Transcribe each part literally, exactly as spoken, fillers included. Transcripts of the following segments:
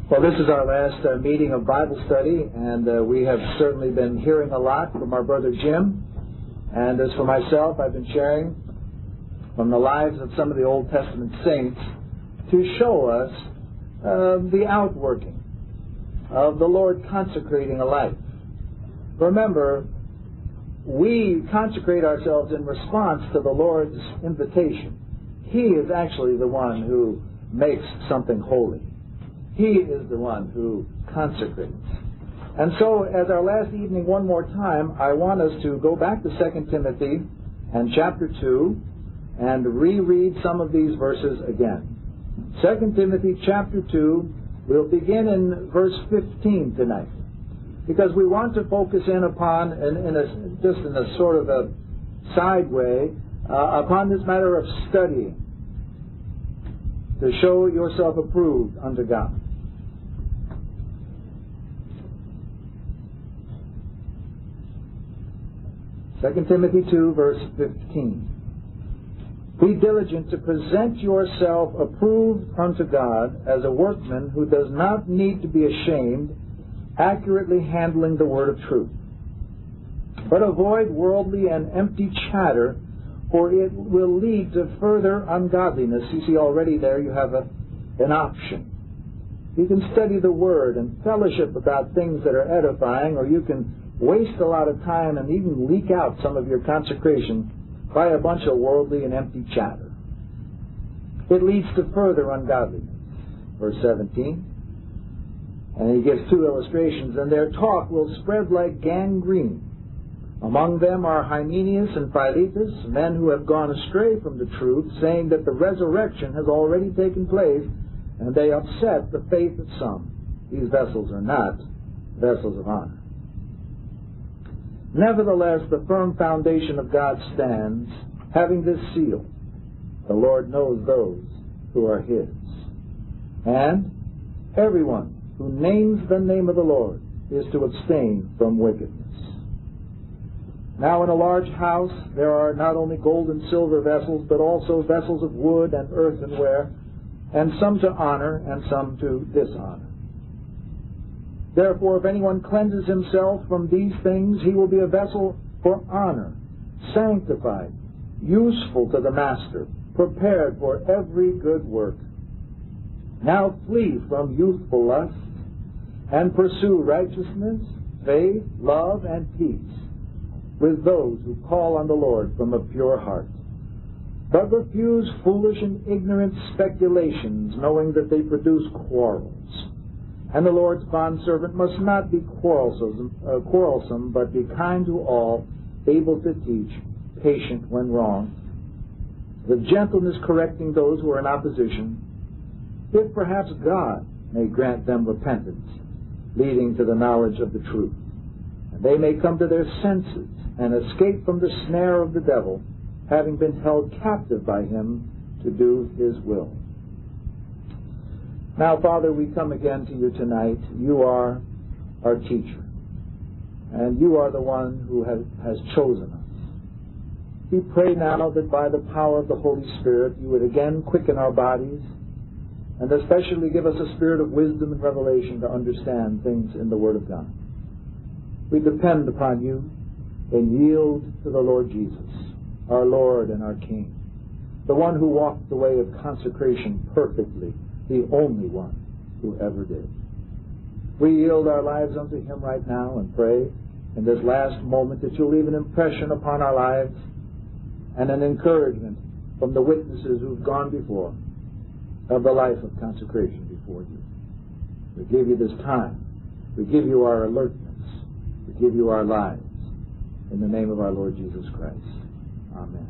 Well, this is our last uh, meeting of Bible study, and uh, we have certainly been hearing a lot from our brother Jim. And as for myself, I've been sharing from the lives of some of the Old Testament saints to show us uh, the outworking of the Lord consecrating a life. Remember, we consecrate ourselves in response to the Lord's invitation. He is actually the one who makes something holy. He is the one who consecrates. And so, as our last evening, one more time, I want us to go back to Second Timothy and chapter two and reread some of these verses again. Second Timothy chapter two, we'll begin in verse fifteen tonight, because we want to focus in upon, in, in a, just in a sort of a side way, uh, upon this matter of studying, to show yourself approved unto God. Second Timothy two, verse fifteen. Be diligent to present yourself approved unto God as a workman who does not need to be ashamed, accurately handling the word of truth. But avoid worldly and empty chatter, for it will lead to further ungodliness. You see, already there you have a, an option. You can study the Word and fellowship about things that are edifying, or you can waste a lot of time and even leak out some of your consecration by a bunch of worldly and empty chatter. It leads to further ungodliness. Verse seventeen. And he gives two illustrations. And their talk will spread like gangrene. Among them are Hymenaeus and Philetus, men who have gone astray from the truth, saying that the resurrection has already taken place, and they upset the faith of some. These vessels are not vessels of honor. Nevertheless, the firm foundation of God stands, having this seal: the Lord knows those who are His. And everyone who names the name of the Lord is to abstain from wickedness. Now in a large house there are not only gold and silver vessels, but also vessels of wood and earthenware, and some to honor and some to dishonor. Therefore, if anyone cleanses himself from these things, he will be a vessel for honor, sanctified, useful to the master, prepared for every good work. Now flee from youthful lusts, and pursue righteousness, faith, love, and peace with those who call on the Lord from a pure heart. But refuse foolish and ignorant speculations, knowing that they produce quarrels. And the Lord's bondservant must not be quarrelsome, uh, quarrelsome, but be kind to all, able to teach, patient when wrong, with gentleness correcting those who are in opposition, if perhaps God may grant them repentance, leading to the knowledge of the truth, and they may come to their senses and escape from the snare of the devil, having been held captive by him to do his will. Now, Father, we come again to you tonight. You are our teacher, and you are the one who has, has chosen us. We pray now that by the power of the Holy Spirit you would again quicken our bodies, and especially give us a spirit of wisdom and revelation to understand things in the Word of God. We depend upon you and yield to the Lord Jesus, our Lord and our King, the one who walked the way of consecration perfectly, the only one who ever did. We yield our lives unto Him right now and pray in this last moment that you'll leave an impression upon our lives and an encouragement from the witnesses who've gone before of the life of consecration before you. We give you this time. We give you our alertness. We give you our lives. In the name of our Lord Jesus Christ. Amen.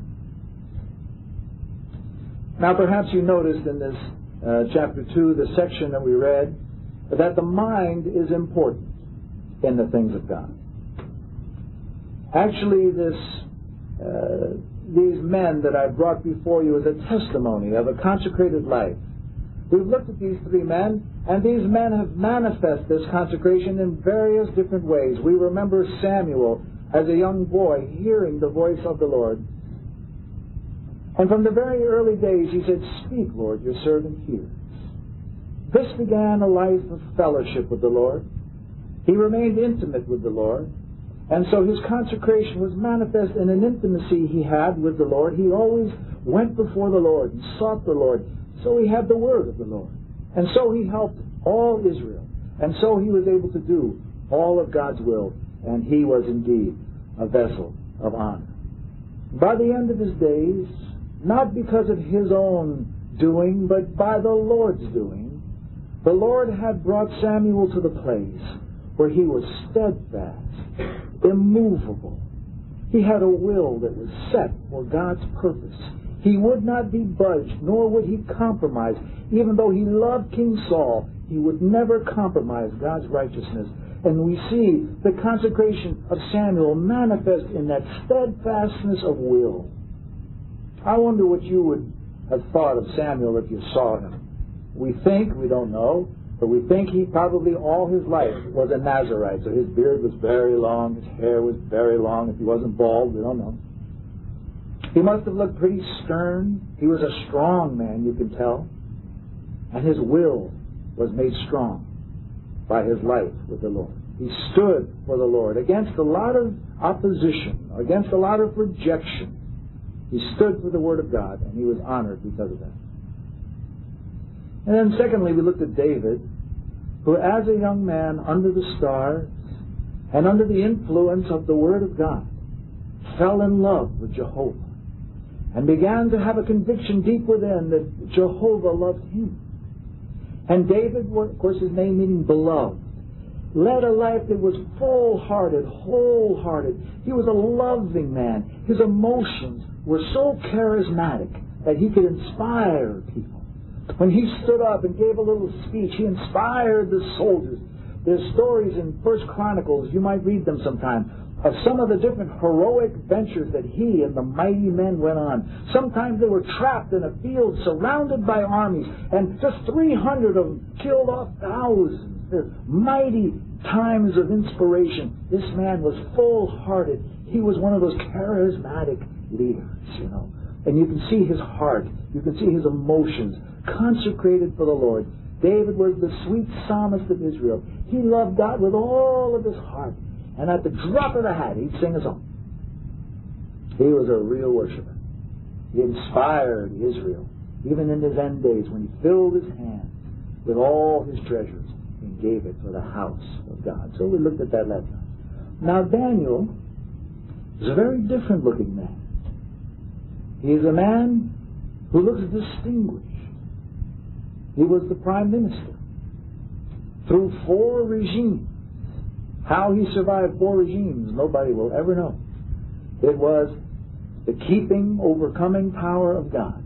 Now perhaps you noticed in this uh, chapter two, the section that we read, that the mind is important in the things of God. Actually, this uh, these men that I brought before you is a testimony of a consecrated life. We've looked at these three men, and these men have manifested this consecration in various different ways. We remember Samuel as a young boy hearing the voice of the Lord. And from the very early days he said, "Speak, Lord, your servant hears." This began a life of fellowship with the Lord. He remained intimate with the Lord. And so his consecration was manifest in an intimacy he had with the Lord. He always went before the Lord and sought the Lord. So he had the word of the Lord. And so he helped all Israel. And so he was able to do all of God's will. And he was indeed a vessel of honor. By the end of his days, not because of his own doing, but by the Lord's doing, the Lord had brought Samuel to the place where he was steadfast, immovable. He had a will that was set for God's purpose. He would not be budged, nor would he compromise. Even though he loved King Saul, he would never compromise God's righteousness. And we see the consecration of Samuel manifest in that steadfastness of will. I wonder what you would have thought of Samuel if you saw him. We think, we don't know, but we think he probably all his life was a Nazarite. So his beard was very long, his hair was very long. If he wasn't bald, we don't know. He must have looked pretty stern. He was a strong man, you can tell. And his will was made strong by his life with the Lord. He stood for the Lord against a lot of opposition, against a lot of rejection. He stood for the Word of God, and he was honored because of that. And then secondly, we looked at David, who as a young man under the stars and under the influence of the Word of God fell in love with Jehovah and began to have a conviction deep within that Jehovah loved him. And David, of course his name meaning beloved, led a life that was full-hearted, wholehearted. He was a loving man. His emotions were so charismatic that he could inspire people. When he stood up and gave a little speech, he inspired the soldiers. There's stories in First Chronicles, you might read them sometime, of some of the different heroic ventures that he and the mighty men went on. Sometimes they were trapped in a field surrounded by armies, and just three hundred of them killed off thousands. They're mighty times of inspiration. This man was full-hearted. He was one of those charismatic leaders, you know. And you can see his heart. You can see his emotions consecrated for the Lord. David was the sweet psalmist of Israel. He loved God with all of his heart. And at the drop of the hat, he'd sing a song. He was a real worshiper. He inspired Israel, even in his end days, when he filled his hands with all his treasures and gave it for the house of God. So we looked at that last time. Now Daniel is a very different looking man. He is a man who looks distinguished. He was the prime minister through four regimes. How he survived four regimes, nobody will ever know. It was the keeping, overcoming power of God.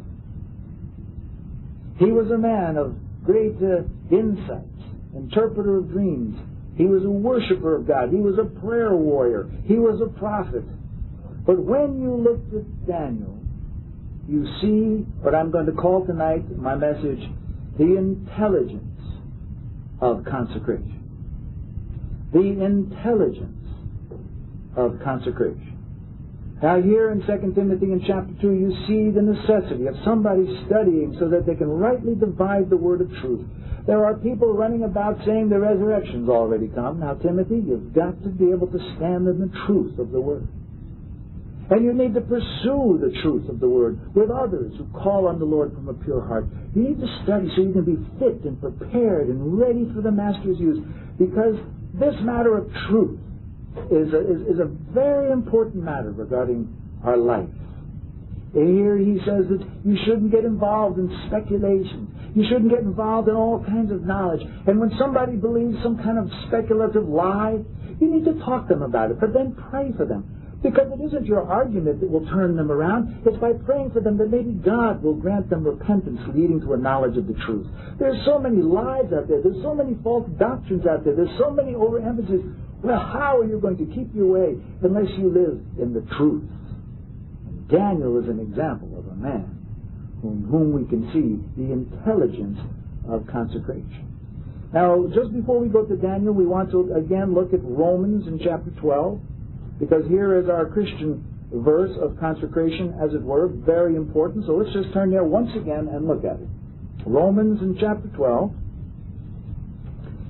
He was a man of great uh, insights, interpreter of dreams. He was a worshiper of God. He was a prayer warrior. He was a prophet. But when you looked at Daniel, you see what I'm going to call tonight, my message, the intelligence of consecration. The intelligence of consecration. Now here in Second Timothy in chapter two, you see the necessity of somebody studying so that they can rightly divide the word of truth. There are people running about saying the resurrection's already come. Now Timothy, you've got to be able to stand in the truth of the word. And you need to pursue the truth of the word with others who call on the Lord from a pure heart. You need to study so you can be fit and prepared and ready for the Master's use. Because this matter of truth is a, is, is a very important matter regarding our life. Here he says that you shouldn't get involved in speculation. You shouldn't get involved in all kinds of knowledge. And when somebody believes some kind of speculative lie, you need to talk to them about it, but then pray for them. Because it isn't your argument that will turn them around. It's by praying for them that maybe God will grant them repentance leading to a knowledge of the truth. There's so many lies out there. There's so many false doctrines out there. There's so many overemphases. Well, how are you going to keep your way unless you live in the truth? And Daniel is an example of a man from whom we can see the intelligence of consecration. Now, just before we go to Daniel, we want to again look at Romans in chapter twelve. Because here is our Christian verse of consecration, as it were, very important. So let's just turn there once again and look at it. Romans in chapter twelve.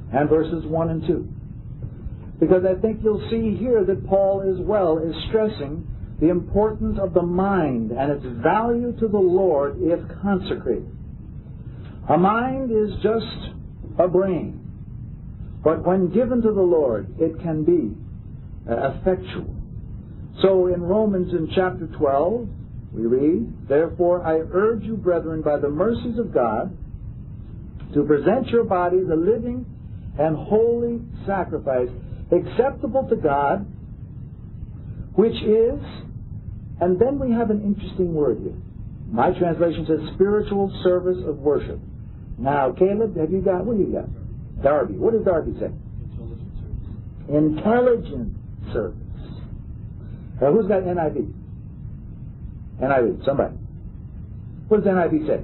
and verses one and two. Because I think you'll see here that Paul as well is stressing the importance of the mind and its value to the Lord if consecrated. A mind is just a brain, but when given to the Lord, it can be uh, effectual. So in Romans in chapter twelve, we read, "Therefore I urge you, brethren, by the mercies of God, to present your bodies a living and holy sacrifice, acceptable to God, which is," and then we have an interesting word here. My translation says spiritual service of worship. Now, Caleb, have you got, what do you got? Darby. What does Darby say? Intelligent service. Intelligent service. Now, who's got N I V? N I V, somebody. What does N I V say?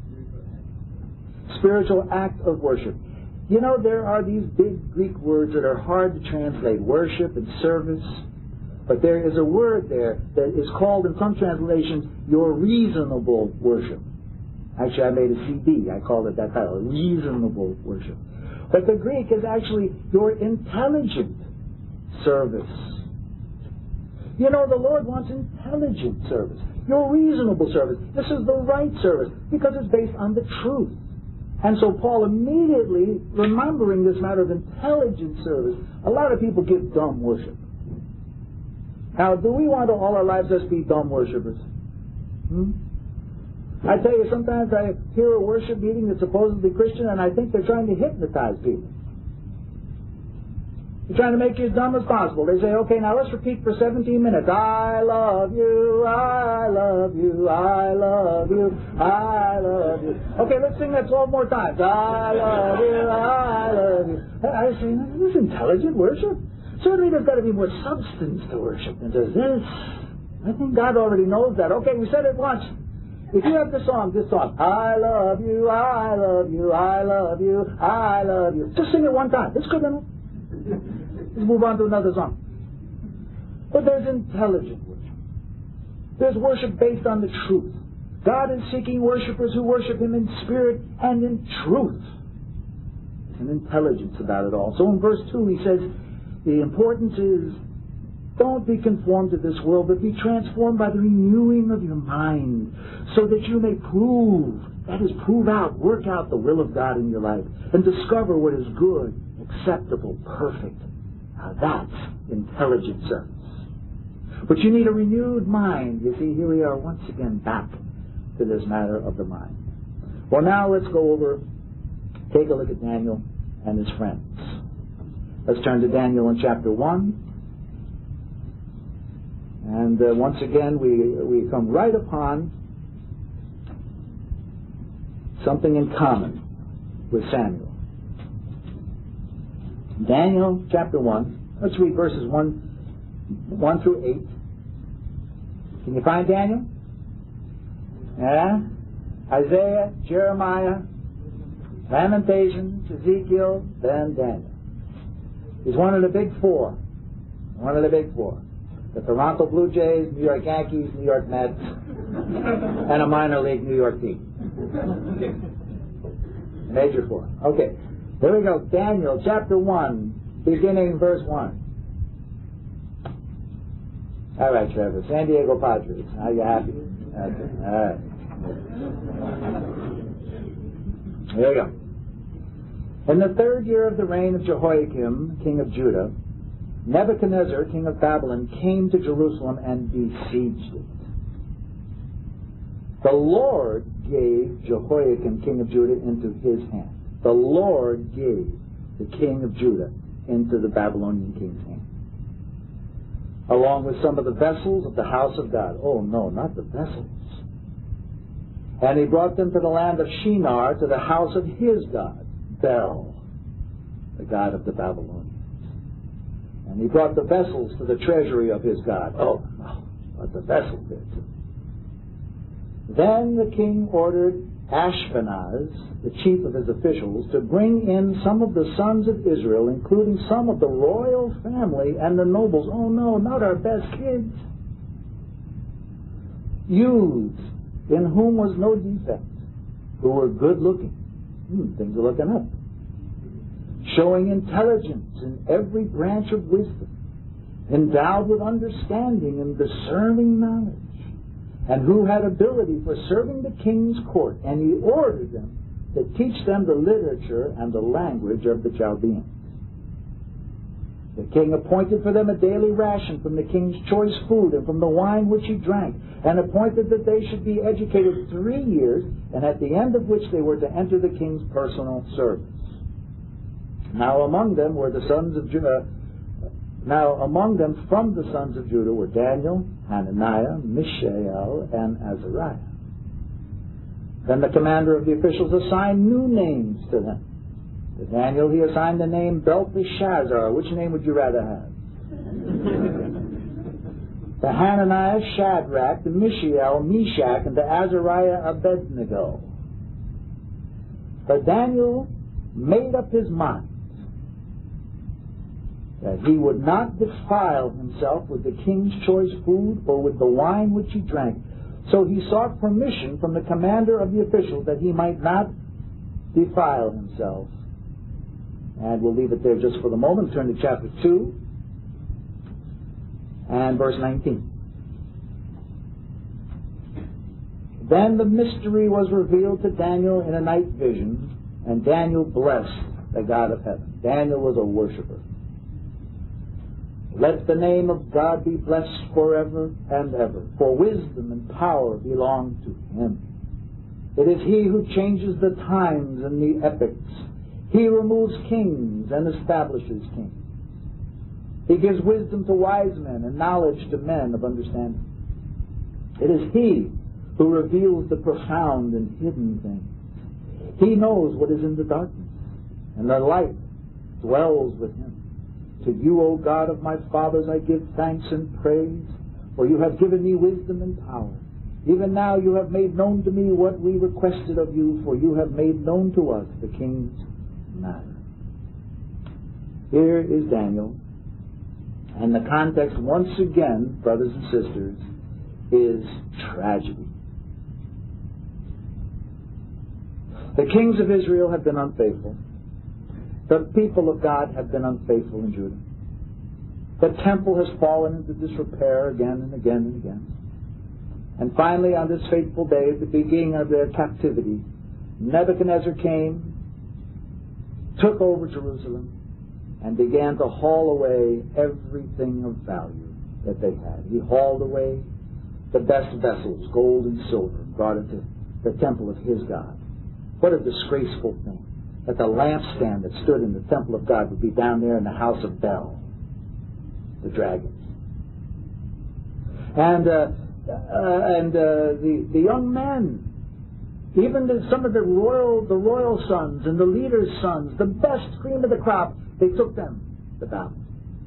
Spiritual act of worship. You know, there are these big Greek words that are hard to translate, worship and service. But there is a word there that is called in some translations your reasonable worship. Actually, I made a C D. I called it that title, reasonable worship. But the Greek is actually your intelligent service. You know, the Lord wants intelligent service, your reasonable service. This is the right service because it's based on the truth. And so Paul immediately, remembering this matter of intelligent service, a lot of people give dumb worship. Now, do we want to all our lives just be dumb worshipers? Hmm? I tell you, sometimes I hear a worship meeting that's supposedly Christian, and I think they're trying to hypnotize people. They're trying to make you as dumb as possible. They say, okay, now let's repeat for seventeen minutes. I love you, I love you, I love you, I love you. Okay, let's sing that twelve more times. I love you, I love you. I say, this is intelligent worship. Certainly there's got to be more substance to worship than just this. I think God already knows that. Okay, we said it once. If you have the song, this song, I love you, I love you, I love you, I love you. Just sing it one time. That's good enough. Let's move on to another song. But there's intelligent worship. There's worship based on the truth. God is seeking worshipers who worship Him in spirit and in truth. There's an intelligence about it all. So in verse two he says, the importance is, don't be conformed to this world, but be transformed by the renewing of your mind, so that you may prove, that is, prove out, work out the will of God in your life, and discover what is good, acceptable, perfect. Now that's intelligent service. But you need a renewed mind. You see, here we are once again back to this matter of the mind. Well, now let's go over, take a look at Daniel and his friends. Let's turn to Daniel in chapter one. And uh, once again, we, we come right upon something in common with Samuel. Daniel chapter one. Let's read verses one, one through eight. Can you find Daniel? Yeah? Isaiah, Jeremiah, Lamentations, Ezekiel, then Daniel. He's one of the big four. One of the big four. The Toronto Blue Jays, New York Yankees, New York Mets, and a minor league New York team. Major four. Okay. Here we go. Daniel chapter one, beginning verse one. All right, Trevor. San Diego Padres. Are you happy? Okay. All right. Here we go. In the third year of the reign of Jehoiakim, king of Judah, Nebuchadnezzar, king of Babylon, came to Jerusalem and besieged it. The Lord gave Jehoiakim, king of Judah, into his hand. The Lord gave the king of Judah into the Babylonian king's hand, along with some of the vessels of the house of God. Oh, no, not the vessels. And he brought them to the land of Shinar, to the house of his God, Bel, the god of the Babylonians. And he brought the vessels to the treasury of his God. Oh, no, but the vessels did too. Then the king ordered Ashpenaz, the chief of his officials, to bring in some of the sons of Israel, including some of the royal family and the nobles. Oh, no, not our best kids. Youths in whom was no defect, who were good looking. Hmm, things are looking up. showing intelligence in every branch of wisdom, endowed with understanding and discerning knowledge, and who had ability for serving the king's court, and he ordered them to teach them the literature and the language of the Chaldeans. The king appointed for them a daily ration from the king's choice food and from the wine which he drank, and appointed that they should be educated three years, and at the end of which they were to enter the king's personal service. Now among them were the sons of Judah. Now among them from the sons of Judah were Daniel, Hananiah, Mishael, and Azariah. Then the commander of the officials assigned new names to them. To Daniel he assigned the name Belteshazzar. Which name would you rather have? To Hananiah, Shadrach, to Mishael, Meshach, and to Azariah, Abednego. But Daniel made up his mind that he would not defile himself with the king's choice food or with the wine which he drank. So he sought permission from the commander of the officials that he might not defile himself. And we'll leave it there just for the moment. Turn to chapter two and verse nineteen. Then the mystery was revealed to Daniel in a night vision, and Daniel blessed the God of heaven. Daniel was a worshiper. Let the name of God be blessed forever and ever, for wisdom and power belong to him. It is he who changes the times and the epochs. He removes kings and establishes kings. He gives wisdom to wise men and knowledge to men of understanding. It is he who reveals the profound and hidden things. He knows what is in the darkness, and the light dwells with him. To you, O God of my fathers, I give thanks and praise, for you have given me wisdom and power. Even now you have made known to me what we requested of you, for you have made known to us the king's matter. Here is Daniel, and the context, once again, brothers and sisters, is tragedy. The kings of Israel have been unfaithful. The people of God have been unfaithful in Judah. The temple has fallen into disrepair again and again and again. And finally, on this fateful day, at the beginning of their captivity, Nebuchadnezzar came, took over Jerusalem, and began to haul away everything of value that they had. He hauled away the best vessels, gold and silver, and brought it to the temple of his God. What a disgraceful thing, that the lampstand that stood in the temple of God would be down there in the house of Bel, the dragon. And uh, uh, and uh, the the young men, even the, some of the royal the royal sons and the leaders' sons, the best cream of the crop, they took them to battle.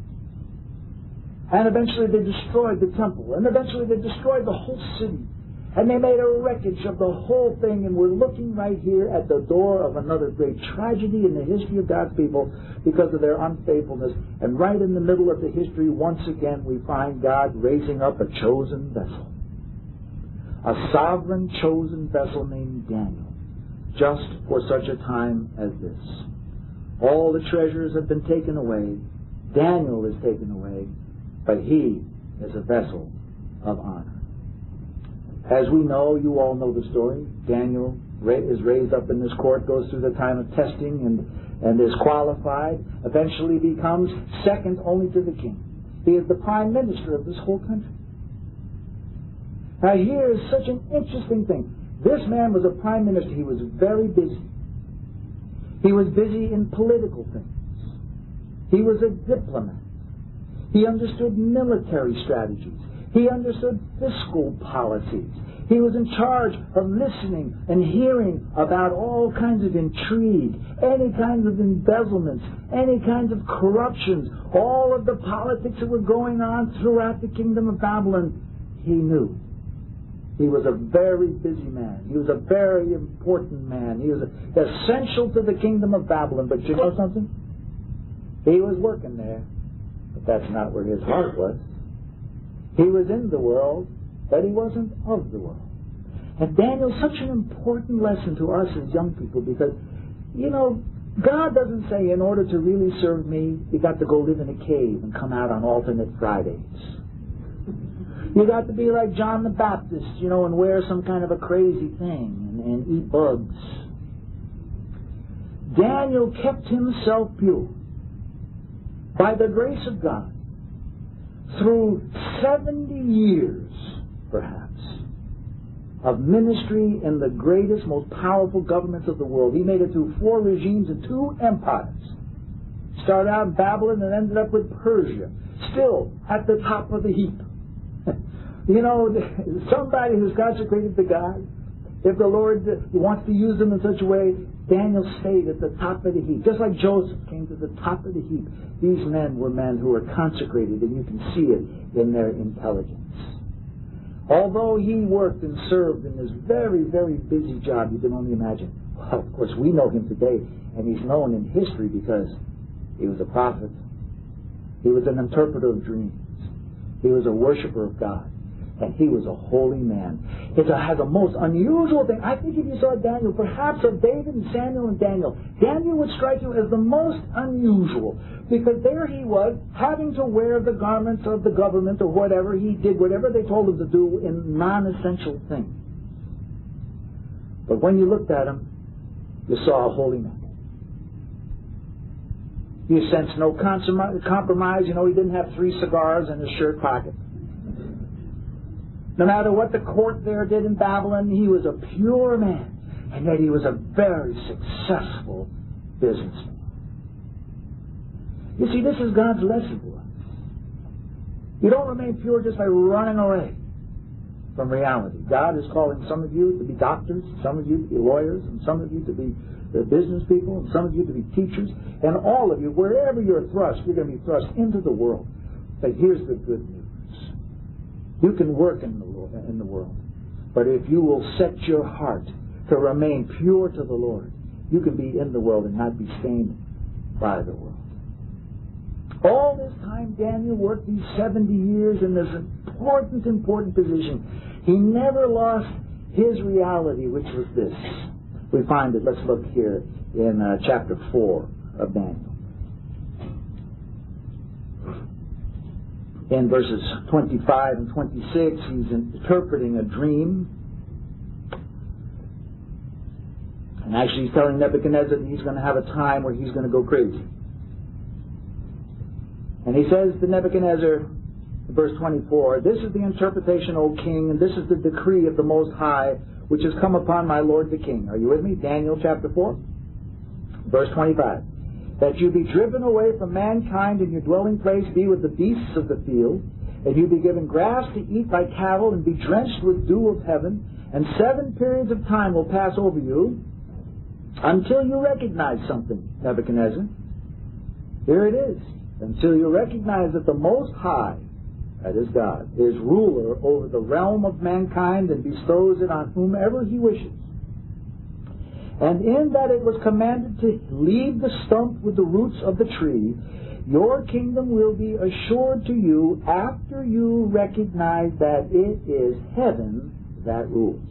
And eventually they destroyed the temple, and eventually they destroyed the whole city. And they made a wreckage of the whole thing, and we're looking right here at the door of another great tragedy in the history of God's people because of their unfaithfulness. And right in the middle of the history, once again, we find God raising up a chosen vessel. A sovereign chosen vessel named Daniel, just for such a time as this. All the treasures have been taken away. Daniel is taken away, but he is a vessel of honor. As we know, you all know the story. Daniel is raised up in this court, goes through the time of testing, and, and is qualified, eventually becomes second only to the king. He is the prime minister of this whole country. Now here is such an interesting thing. This man was a prime minister. He was very busy. He was busy in political things. He was a diplomat. He understood military strategies. He understood fiscal policies. He was in charge of listening and hearing about all kinds of intrigue, any kinds of embezzlements, any kinds of corruptions, all of the politics that were going on throughout the kingdom of Babylon. He knew. He was a very busy man. He was a very important man. He was essential to the kingdom of Babylon. But you know something? He was working there, but that's not where his heart was. He was in the world, but he wasn't of the world. And Daniel's such an important lesson to us as young people because, you know, God doesn't say, in order to really serve me, you got to go live in a cave and come out on alternate Fridays. You got to be like John the Baptist, you know, and wear some kind of a crazy thing and, and eat bugs. Daniel kept himself pure by the grace of God through seventy years, perhaps, of ministry in the greatest, most powerful governments of the world. He made it through four regimes and two empires. Started out in Babylon and ended up with Persia, still at the top of the heap. You know, somebody who's consecrated to God, if the Lord wants to use them in such a way, Daniel stayed at the top of the heap. Just like Joseph came to the top of the heap. These men were men who were consecrated, and you can see it in their intelligence. Although he worked and served in this very, very busy job, you can only imagine. Well, of course, we know him today, and he's known in history because he was a prophet. He was an interpreter of dreams. He was a worshiper of God. And he was a holy man. It has a most unusual thing. I think if you saw Daniel, perhaps of David and Samuel and Daniel, Daniel would strike you as the most unusual. Because there he was, having to wear the garments of the government or whatever he did, whatever they told him to do in non-essential things. But when you looked at him, you saw a holy man. You sensed no compromise. You know, he didn't have three cigars in his shirt pocket. No matter what the court there did in Babylon, he was a pure man. And yet he was a very successful businessman. You see, this is God's lesson to us. You don't remain pure just by running away from reality. God is calling some of you to be doctors, some of you to be lawyers, and some of you to be the business people, and some of you to be teachers, and all of you, wherever you're thrust, you're going to be thrust into the world. But here's the good news. You can work in the, in the world, but if you will set your heart to remain pure to the Lord, you can be in the world and not be stained by the world. All this time Daniel worked these seventy years in this important, important position. He never lost his reality, which was this. We find it, let's look here in uh, chapter four of Daniel. In verses twenty-five and twenty-six, he's interpreting a dream. And actually he's telling Nebuchadnezzar that he's going to have a time where he's going to go crazy. And he says to Nebuchadnezzar, verse twenty-four, "This is the interpretation, O king, and this is the decree of the Most High, which has come upon my lord the king." Are you with me? Daniel chapter four, verse twenty-five. "That you be driven away from mankind, and your dwelling place be with the beasts of the field, and you be given grass to eat by cattle, and be drenched with dew of heaven, and seven periods of time will pass over you, until you recognize something, Nebuchadnezzar." Here it is. Until you recognize that the Most High, that is God, is ruler over the realm of mankind and bestows it on whomever he wishes. And in that it was commanded to leave the stump with the roots of the tree, your kingdom will be assured to you after you recognize that it is heaven that rules.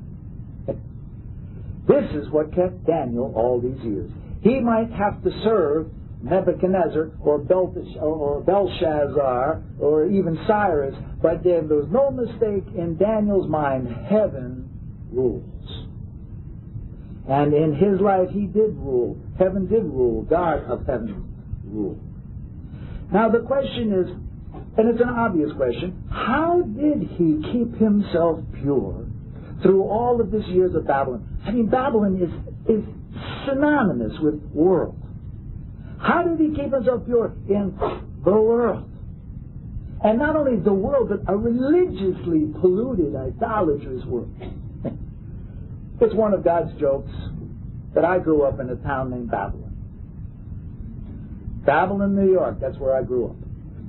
This is what kept Daniel all these years. He might have to serve Nebuchadnezzar or Belshazzar or even Cyrus, but there was no mistake in Daniel's mind. Heaven rules. And in his life he did rule. Heaven did rule. God of heaven ruled. Now the question is, and it's an obvious question, how did he keep himself pure through all of these years of Babylon? I mean, Babylon is, is synonymous with world. How did he keep himself pure in the world? And not only the world, but a religiously polluted, idolatrous world. It's one of God's jokes that I grew up in a town named Babylon. Babylon, New York, that's where I grew up.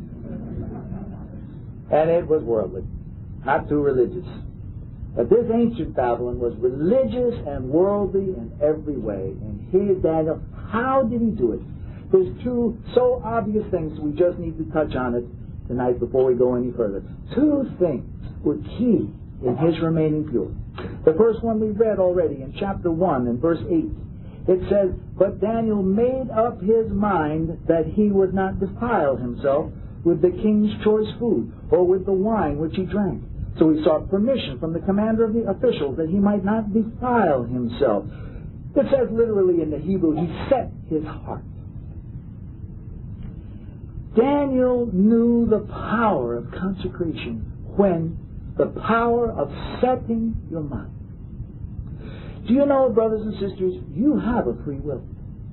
And it was worldly, not too religious. But this ancient Babylon was religious and worldly in every way. And here, Daniel, how did he do it? There's two so obvious things, we just need to touch on it tonight before we go any further. Two things were key in his remaining pure. The first one we read already in chapter one and verse eight. it says, but Daniel made up his mind that he would not defile himself with the king's choice food or with the wine which he drank. So he sought permission from the commander of the officials that he might not defile himself. It says literally in the Hebrew, he set his heart. Daniel knew the power of consecration when the power of setting your mind. Do you know, brothers and sisters, you have a free will.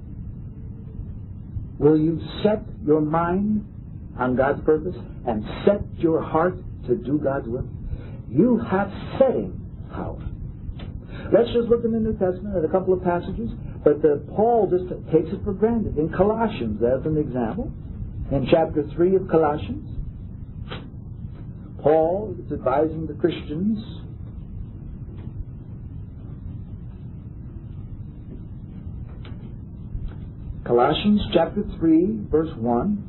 Will you set your mind on God's purpose and set your heart to do God's will? You have setting power. Let's just look in the New Testament at a couple of passages, but the, Paul just takes it for granted. In Colossians, as an example, in chapter three of Colossians, Paul is advising the Christians Colossians chapter three, verse one.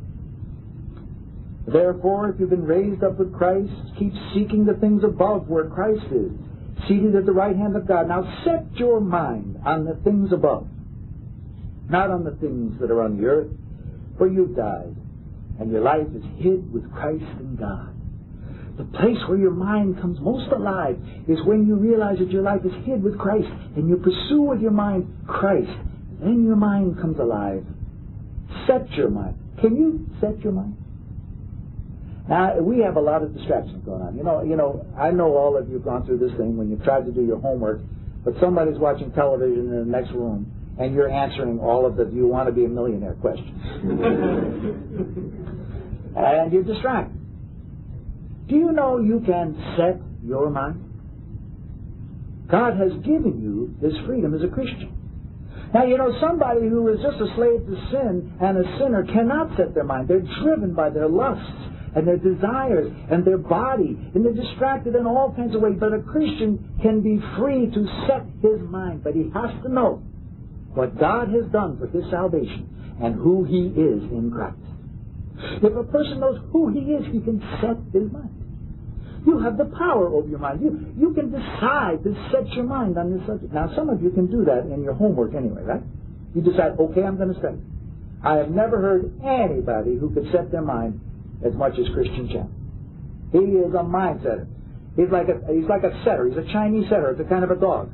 Therefore, if you've been raised up with Christ, keep seeking the things above where Christ is, seated at the right hand of God. Now set your mind on the things above, not on the things that are on the earth, for you've died, and your life is hid with Christ in God. The place where your mind comes most alive is when you realize that your life is hid with Christ, and you pursue with your mind Christ. Then your mind comes alive. Set your mind. Can you set your mind? Now, we have a lot of distractions going on. You know, you know, I know all of you have gone through this thing when you've tried to do your homework, but somebody's watching television in the next room, and you're answering all of the "do you want to be a millionaire" questions. And you're distracted. Do you know you can set your mind? God has given you this freedom as a Christian. Now, you know, somebody who is just a slave to sin and a sinner cannot set their mind. They're driven by their lusts and their desires and their body, and they're distracted in all kinds of ways. But a Christian can be free to set his mind, but he has to know what God has done for his salvation and who he is in Christ. If a person knows who he is, he can set his mind. You have the power over your mind. You, you can decide to set your mind on this subject. Now, some of you can do that in your homework anyway, right? You decide, okay, I'm going to study. I have never heard anybody who could set their mind as much as Christian Champ. He is a mind setter. He's like a, he's like a setter. He's a Chinese setter. It's a kind of a dog.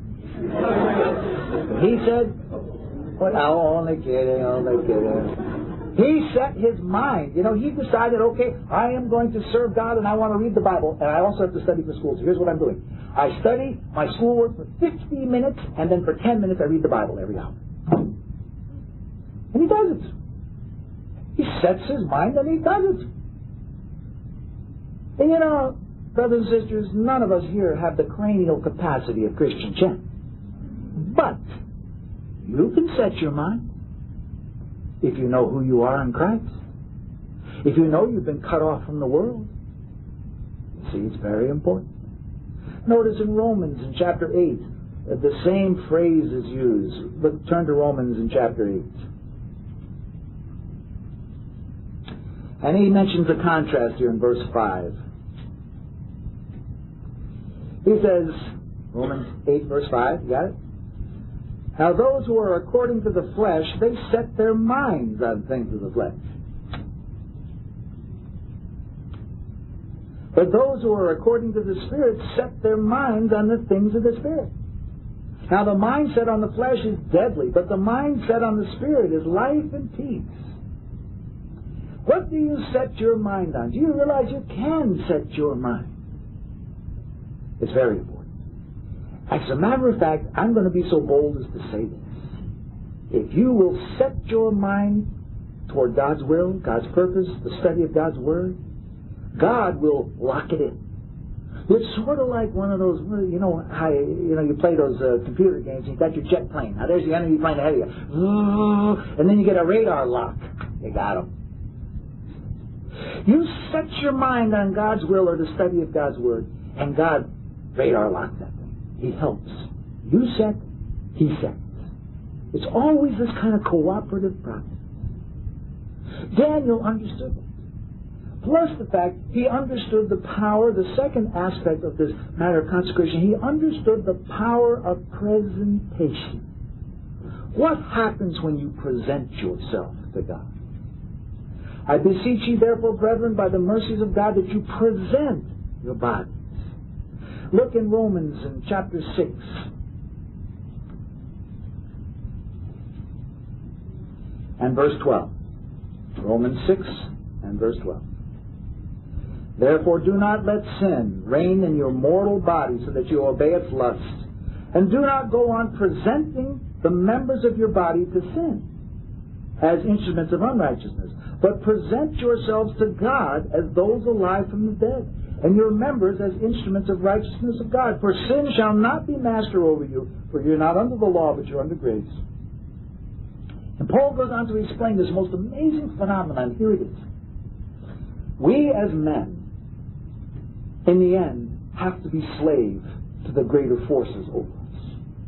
He said, well, no, only kidding, only kidding. He set his mind. You know, he decided, okay, I am going to serve God and I want to read the Bible, and I also have to study for school. So here's what I'm doing. I study my schoolwork for fifty minutes, and then for ten minutes I read the Bible every hour. And he does it. He sets his mind and he does it. And you know, brothers and sisters, none of us here have the cranial capacity of Christian Chen. But you can set your mind. If you know who you are in Christ, if you know you've been cut off from the world, you see, it's very important. Notice in Romans in chapter eight, that the same phrase is used. Look, turn to Romans in chapter eight. And he mentions a contrast here in verse five. He says, Romans eight, verse five, you got it? Now those who are according to the flesh, they set their minds on things of the flesh. But those who are according to the Spirit set their minds on the things of the Spirit. Now the mindset on the flesh is deadly, but the mindset on the Spirit is life and peace. What do you set your mind on? Do you realize you can set your mind? It's very important. As a matter of fact, I'm going to be so bold as to say this. If you will set your mind toward God's will, God's purpose, the study of God's Word, God will lock it in. It's sort of like one of those, you know, how, you know, you play those uh, computer games and you got your jet plane. Now there's the enemy plane ahead of you. And then you get a radar lock. You got him. You set your mind on God's will or the study of God's Word, and God radar locks that. He helps. You set, he sets. It's always this kind of cooperative process. Daniel understood that. Plus the fact he understood the power, the second aspect of this matter of consecration, he understood the power of presentation. What happens when you present yourself to God? I beseech you, therefore, brethren, by the mercies of God, that you present your bodies. Look in Romans in chapter six. And verse twelve. Romans six and verse twelve. Therefore do not let sin reign in your mortal body, so that you obey its lusts. And do not go on presenting the members of your body to sin as instruments of unrighteousness, but present yourselves to God as those alive from the dead, and your members as instruments of righteousness of God. For sin shall not be master over you, for you're not under the law, but you're under grace. And Paul goes on to explain this most amazing phenomenon. Here it is. We as men, in the end, have to be slaves to the greater forces over us.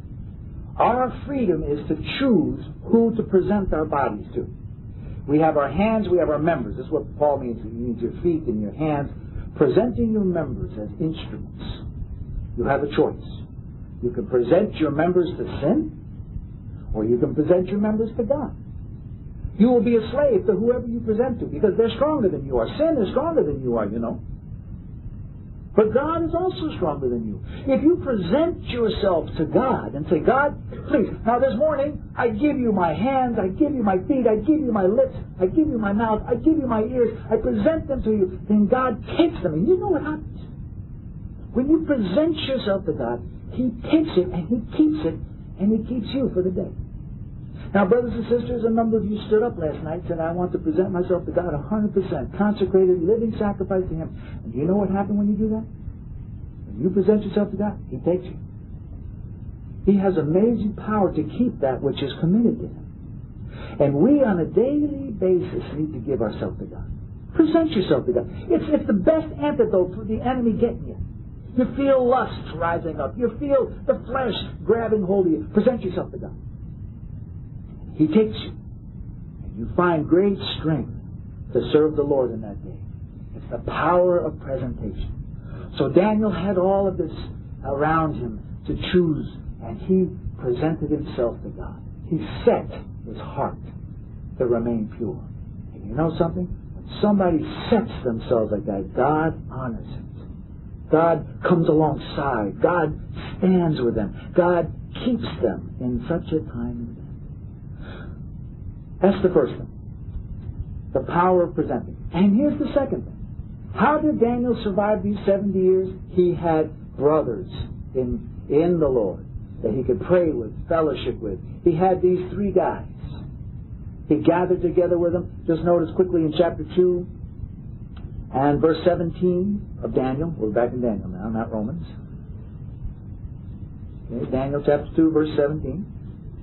Our freedom is to choose who to present our bodies to. We have our hands, we have our members. This is what Paul means. He means your feet and your hands. Presenting your members as instruments. You have a choice. You can present your members to sin, or you can present your members to God. You will be a slave to whoever you present to, because they're stronger than you are. Sin is stronger than you are, you know. But God is also stronger than you. If you present yourself to God and say, God, please, now this morning, I give you my hands, I give you my feet, I give you my lips, I give you my mouth, I give you my ears, I present them to you, then God takes them. And you know what happens? When you present yourself to God, He takes it and He keeps it, and He keeps you for the day. Now, brothers and sisters, a number of you stood up last night and said, I want to present myself to God one hundred percent, consecrated, living sacrifice to Him. And do you know what happened when you do that? When you present yourself to God, He takes you. He has amazing power to keep that which is committed to Him. And we, on a daily basis, need to give ourselves to God. Present yourself to God. It's, it's the best antidote for the enemy getting you. You feel lust rising up. You feel the flesh grabbing hold of you. Present yourself to God. He takes you, and you find great strength to serve the Lord in that day. It's the power of presentation. So Daniel had all of this around him to choose, and he presented himself to God. He set his heart to remain pure. And you know something? When somebody sets themselves like that, God honors it. God comes alongside. God stands with them. God keeps them in such a time as that. That's the first thing. The power of presenting. And here's the second thing. How did Daniel survive these seventy years? He had brothers in, in the Lord that he could pray with, fellowship with. He had these three guys. He gathered together with them. Just notice quickly in chapter two and verse seventeen of Daniel. We're back in Daniel now, not Romans. Okay, Daniel chapter two, verse seventeen.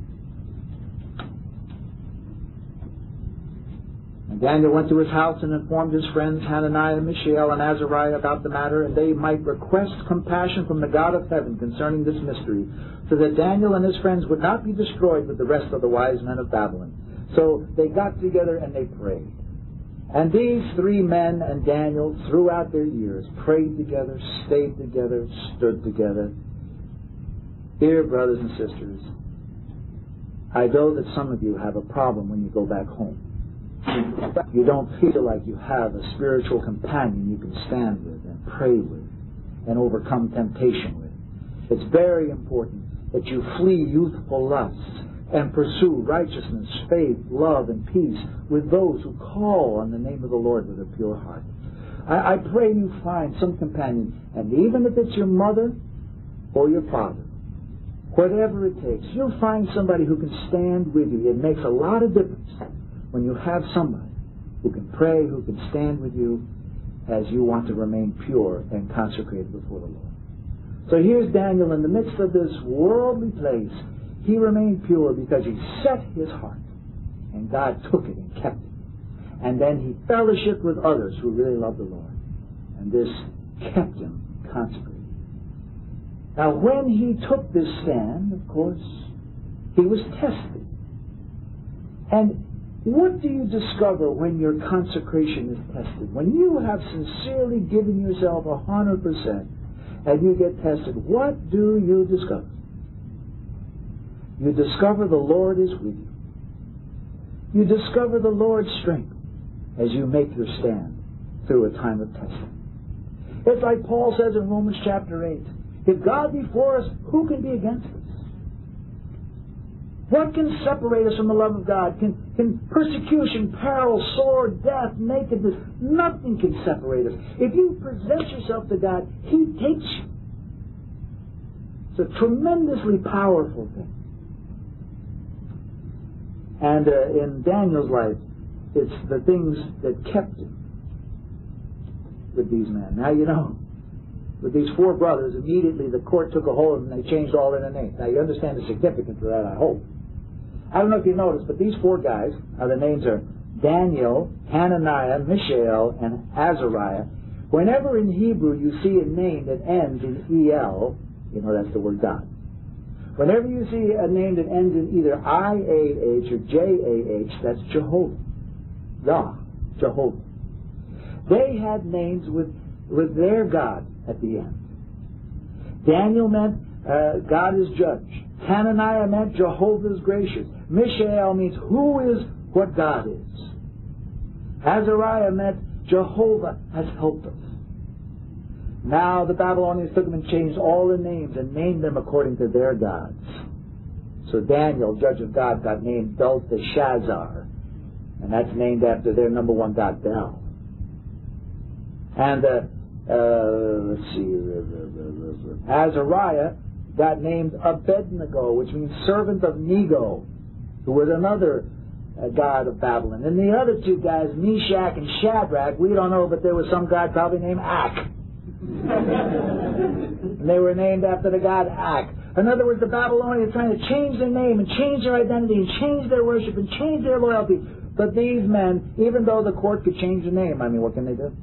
And Daniel went to his house and informed his friends Hananiah, Mishael, and Azariah about the matter, and they might request compassion from the God of heaven concerning this mystery, so that Daniel and his friends would not be destroyed with the rest of the wise men of Babylon. So they got together and they prayed. And these three men and Daniel, throughout their years, prayed together, stayed together, stood together. Dear brothers and sisters, I know that some of you have a problem when you go back home. You don't feel like you have a spiritual companion you can stand with and pray with and overcome temptation with. It's very important that you flee youthful lusts and pursue righteousness, faith, love, and peace with those who call on the name of the Lord with a pure heart. I, I pray you find some companion, and even if it's your mother or your father, whatever it takes, you'll find somebody who can stand with you. It makes a lot of difference when you have somebody who can pray, who can stand with you as you want to remain pure and consecrated before the Lord. So here's Daniel in the midst of this worldly place. He remained pure because he set his heart, and God took it and kept it. And then he fellowshiped with others who really loved the Lord, and this kept him consecrated. Now when he took this stand, of course, he was tested. And what do you discover when your consecration is tested? When you have sincerely given yourself a hundred percent and you get tested, what do you discover? you discover the Lord is with you. You discover the Lord's strength as you make your stand through a time of testing. It's like Paul says in Romans chapter eight, if God be for us, who can be against us? What can separate us from the love of God? Can, can persecution, peril, sword, death, nakedness, nothing can separate us. If you present yourself to God, He takes you. It's a tremendously powerful thing. And uh, in Daniel's life, it's the things that kept him with these men. Now, you know, with these four brothers, immediately the court took a hold of them and they changed all their names. Now, you understand the significance of that, I hope. I don't know if you noticed, but these four guys, uh, the names are Daniel, Hananiah, Mishael, and Azariah. Whenever in Hebrew you see a name that ends in E L, you know that's the word God. Whenever you see a name that ends in either I A H or J A H, that's Jehovah. Yah, Jehovah. They had names with, with their God at the end. Daniel meant uh, God is judge. Hananiah meant Jehovah is gracious. Mishael means who is what God is. Azariah meant Jehovah has helped us. Now the Babylonians took them and changed all the names and named them according to their gods. So Daniel, judge of God, got named Belteshazzar, and that's named after their number one god, Bel. And uh, uh, let's see, Azariah got named Abednego, which means servant of Nego, who was another uh, god of Babylon. And the other two guys, Meshach and Shadrach, we don't know, but there was some guy probably named Ak. And they were named after the god Ak. In other words, the Babylonians are trying to change their name and change their identity and change their worship and change their loyalty. But these men, even though the court could change the name, I mean, what can they do?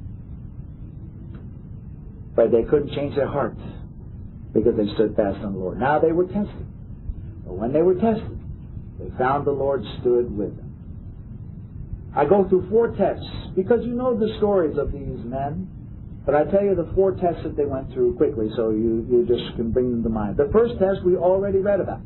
But they couldn't change their hearts because they stood fast on the Lord. Now they were tested. But when they were tested, they found the Lord stood with them. I go through four tests because you know the stories of these men. But I tell you the four tests that they went through quickly so you, you just can bring them to mind. The first test we already read about.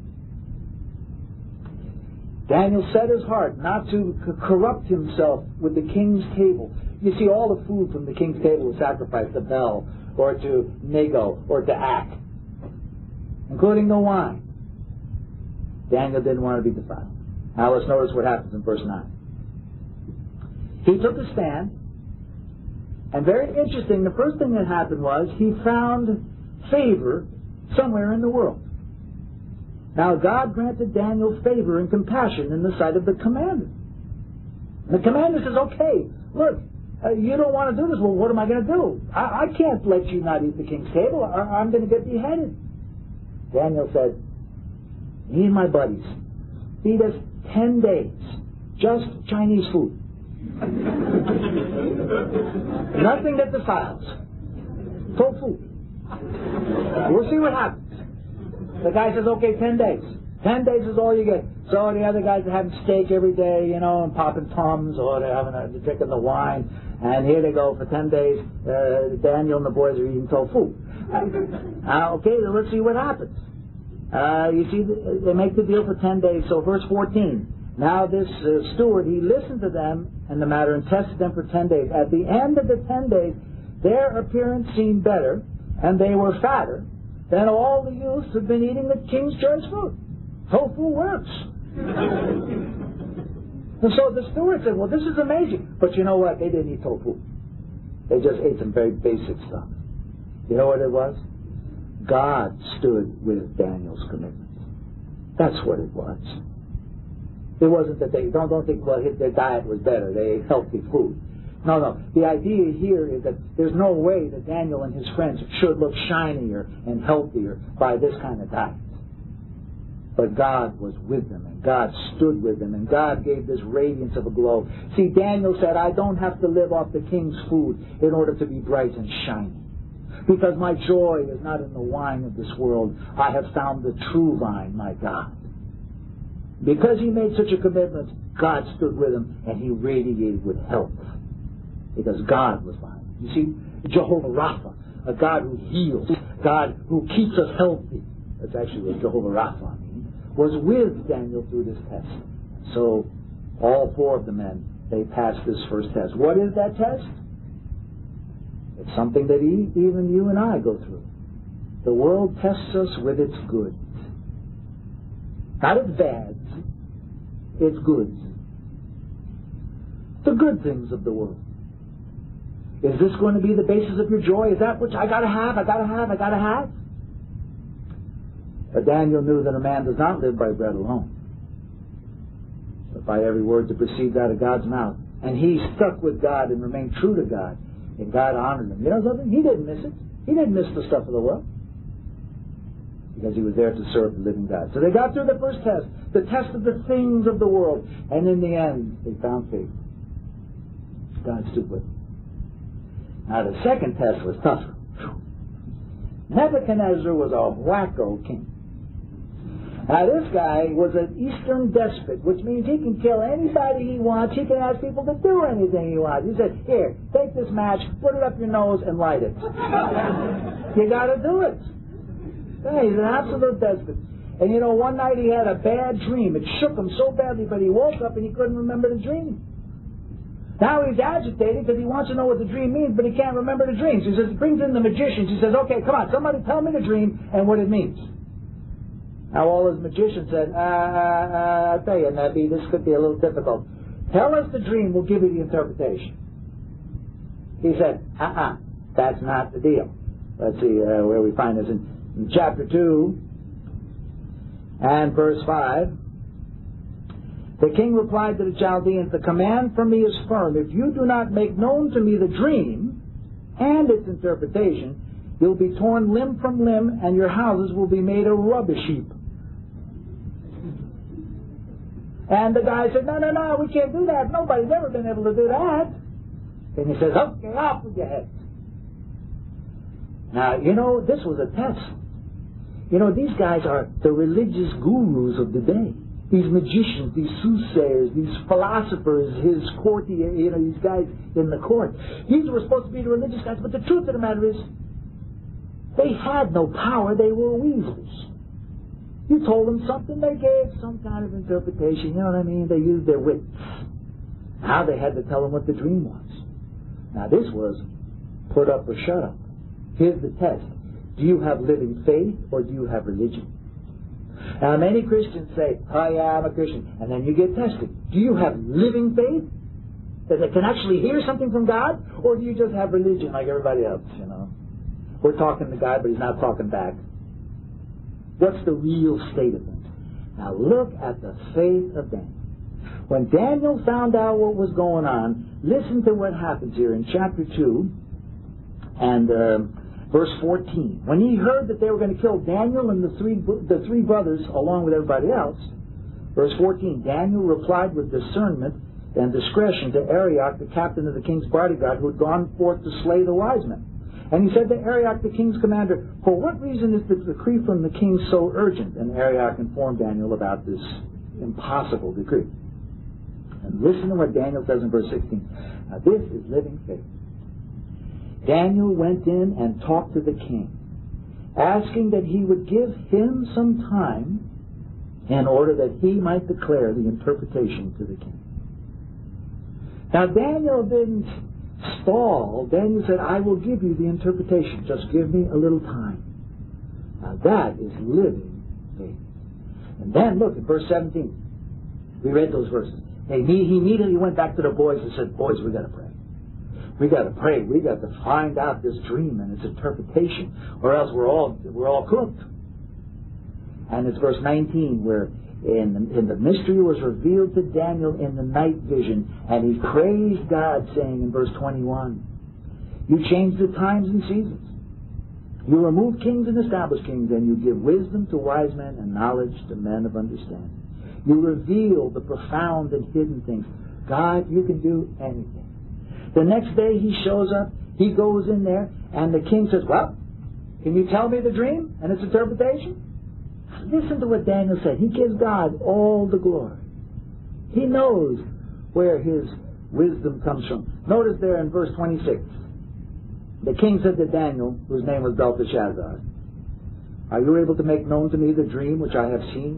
Daniel set his heart not to c- corrupt himself with the king's table. You see, all the food from the king's table was sacrificed to Bel or to Nego or to Ak, including the wine. Daniel didn't want to be defiled. Now let's notice what happens in verse nine. He took a stand. And very interesting, the first thing that happened was he found favor somewhere in the world. Now God granted Daniel favor and compassion in the sight of the commander. And the commander says, okay, look, uh, you don't want to do this. Well, what am I going to do? I, I can't let you not eat the king's table. or I'm going to get beheaded. Daniel said, me and my buddies feed us ten days, just Chinese food. Nothing that defiles. Tofu. We'll see what happens. The guy says, okay, ten days. Ten days is all you get. So the other guys are having steak every day, you know, and popping Tums, or they're having a, they're drinking the wine. And here they go for ten days. Uh, Daniel and the boys are eating tofu. Uh, okay, then let's see what happens. Uh, you see, they make the deal for ten days. So verse fourteen. Now this uh, steward, he listened to them and the matter and tested them for ten days. At the end of the ten days, their appearance seemed better, and they were fatter than all the youths who had been eating the king's choice food. Tofu works. And so the steward said, well, this is amazing. But you know what? They didn't eat tofu. They just ate some very basic stuff. You know what it was? God stood with Daniel's commitment. That's what it was. It wasn't that they, don't, don't think, well, their diet was better. They ate healthy food. No, no. The idea here is that there's no way that Daniel and his friends should look shinier and healthier by this kind of diet. But God was with them, and God stood with them, and God gave this radiance of a glow. See, Daniel said, I don't have to live off the king's food in order to be bright and shiny. Because my joy is not in the wine of this world. I have found the true vine, my God. Because he made such a commitment, God stood with him, and he radiated with health. Because God was behind him. You see, Jehovah Rapha, a God who heals, God who keeps us healthy. That's actually what Jehovah Rapha means. was with Daniel through this test. So all four of the men, they passed this first test. What is that test? It's something that he, even you and I go through. The world tests us with its goods. Not its bads, its goods. The good things of the world. Is this going to be the basis of your joy? Is that what I gotta have, I gotta have, I gotta have? But Daniel knew that a man does not live by bread alone, but by every word that proceeds out of God's mouth. And he stuck with God and remained true to God, and God honored him. You know something? He didn't miss it. He didn't miss the stuff of the world, because he was there to serve the living God. So they got through the first test, the test of the things of the world, and in the end, they found faith. God stood with them. Now the second test was tougher. Nebuchadnezzar was a wacko king. Now this guy was an Eastern despot, which means he can kill anybody he wants. He can ask people to do anything he wants. He said, here, take this match, put it up your nose, and light it. You got to do it. Yeah, he's an absolute despot. And you know, one night he had a bad dream. It shook him so badly, but he woke up and he couldn't remember the dream. Now he's agitated because he wants to know what the dream means, but he can't remember the dream. So he says, he brings in the magicians. He says, okay, come on, somebody tell me the dream and what it means. Now all his magicians said, uh, uh, I'll tell you, Nebi, this could be a little difficult. Tell us the dream, we'll give you the interpretation. He said, uh-uh, that's not the deal. Let's see uh, where we find this in, in chapter two and verse five. The king replied to the Chaldeans, the command from me is firm. If you do not make known to me the dream and its interpretation, you'll be torn limb from limb, and your houses will be made a rubbish heap. And the guy said, no, no, no, we can't do that. Nobody's ever been able to do that. And he says, okay, off with your head. Now, you know, this was a test. You know, these guys are the religious gurus of the day. These magicians, these soothsayers, these philosophers, his courtier, you know, these guys in the court. These were supposed to be the religious guys, but the truth of the matter is, they had no power, they were weasels. You told them something, they gave some kind of interpretation, you know what I mean? They used their wits. Now they had to tell them what the dream was. Now this was put up or shut up. Here's the test. Do you have living faith or do you have religion? Now many Christians say, oh yeah, I'm a Christian. And then you get tested. Do you have living faith that it can actually hear something from God? Or do you just have religion like everybody else, you know? We're talking to God, but He's not talking back. What's the real state of things? Now look at the faith of Daniel. When Daniel found out what was going on, listen to what happens here in chapter two and uh, verse fourteen. When he heard that they were going to kill Daniel and the three the three brothers along with everybody else, verse fourteen, Daniel replied with discernment and discretion to Arioch, the captain of the king's bodyguard, who had gone forth to slay the wise men. And he said to Arioch, the king's commander, for what reason is the decree from the king so urgent? And Arioch informed Daniel about this impossible decree. And listen to what Daniel says in verse sixteen. Now this is living faith. Daniel went in and talked to the king, asking that he would give him some time in order that he might declare the interpretation to the king. Now Daniel didn't stall. Daniel said, I will give you the interpretation. Just give me a little time. Now that is living faith. And then look at verse seventeen. We read those verses. Hey, he immediately went back to the boys and said, boys, we got to pray. We got to pray. We got to find out this dream and its interpretation, or else we're all we're all cooked. And it's verse nineteen where in the, in the mystery was revealed to Daniel in the night vision, and he praised God, saying in verse twenty-one, you change the times and seasons. You remove kings and establish kings, and you give wisdom to wise men and knowledge to men of understanding. You reveal the profound and hidden things. God, you can do anything. The next day he shows up, he goes in there, and the king says, well, can you tell me the dream and its interpretation? Listen to what Daniel said. He gives God all the glory. He knows where his wisdom comes from. Notice there in verse twenty-six, the king said to Daniel, whose name was Belteshazzar, are you able to make known to me the dream which I have seen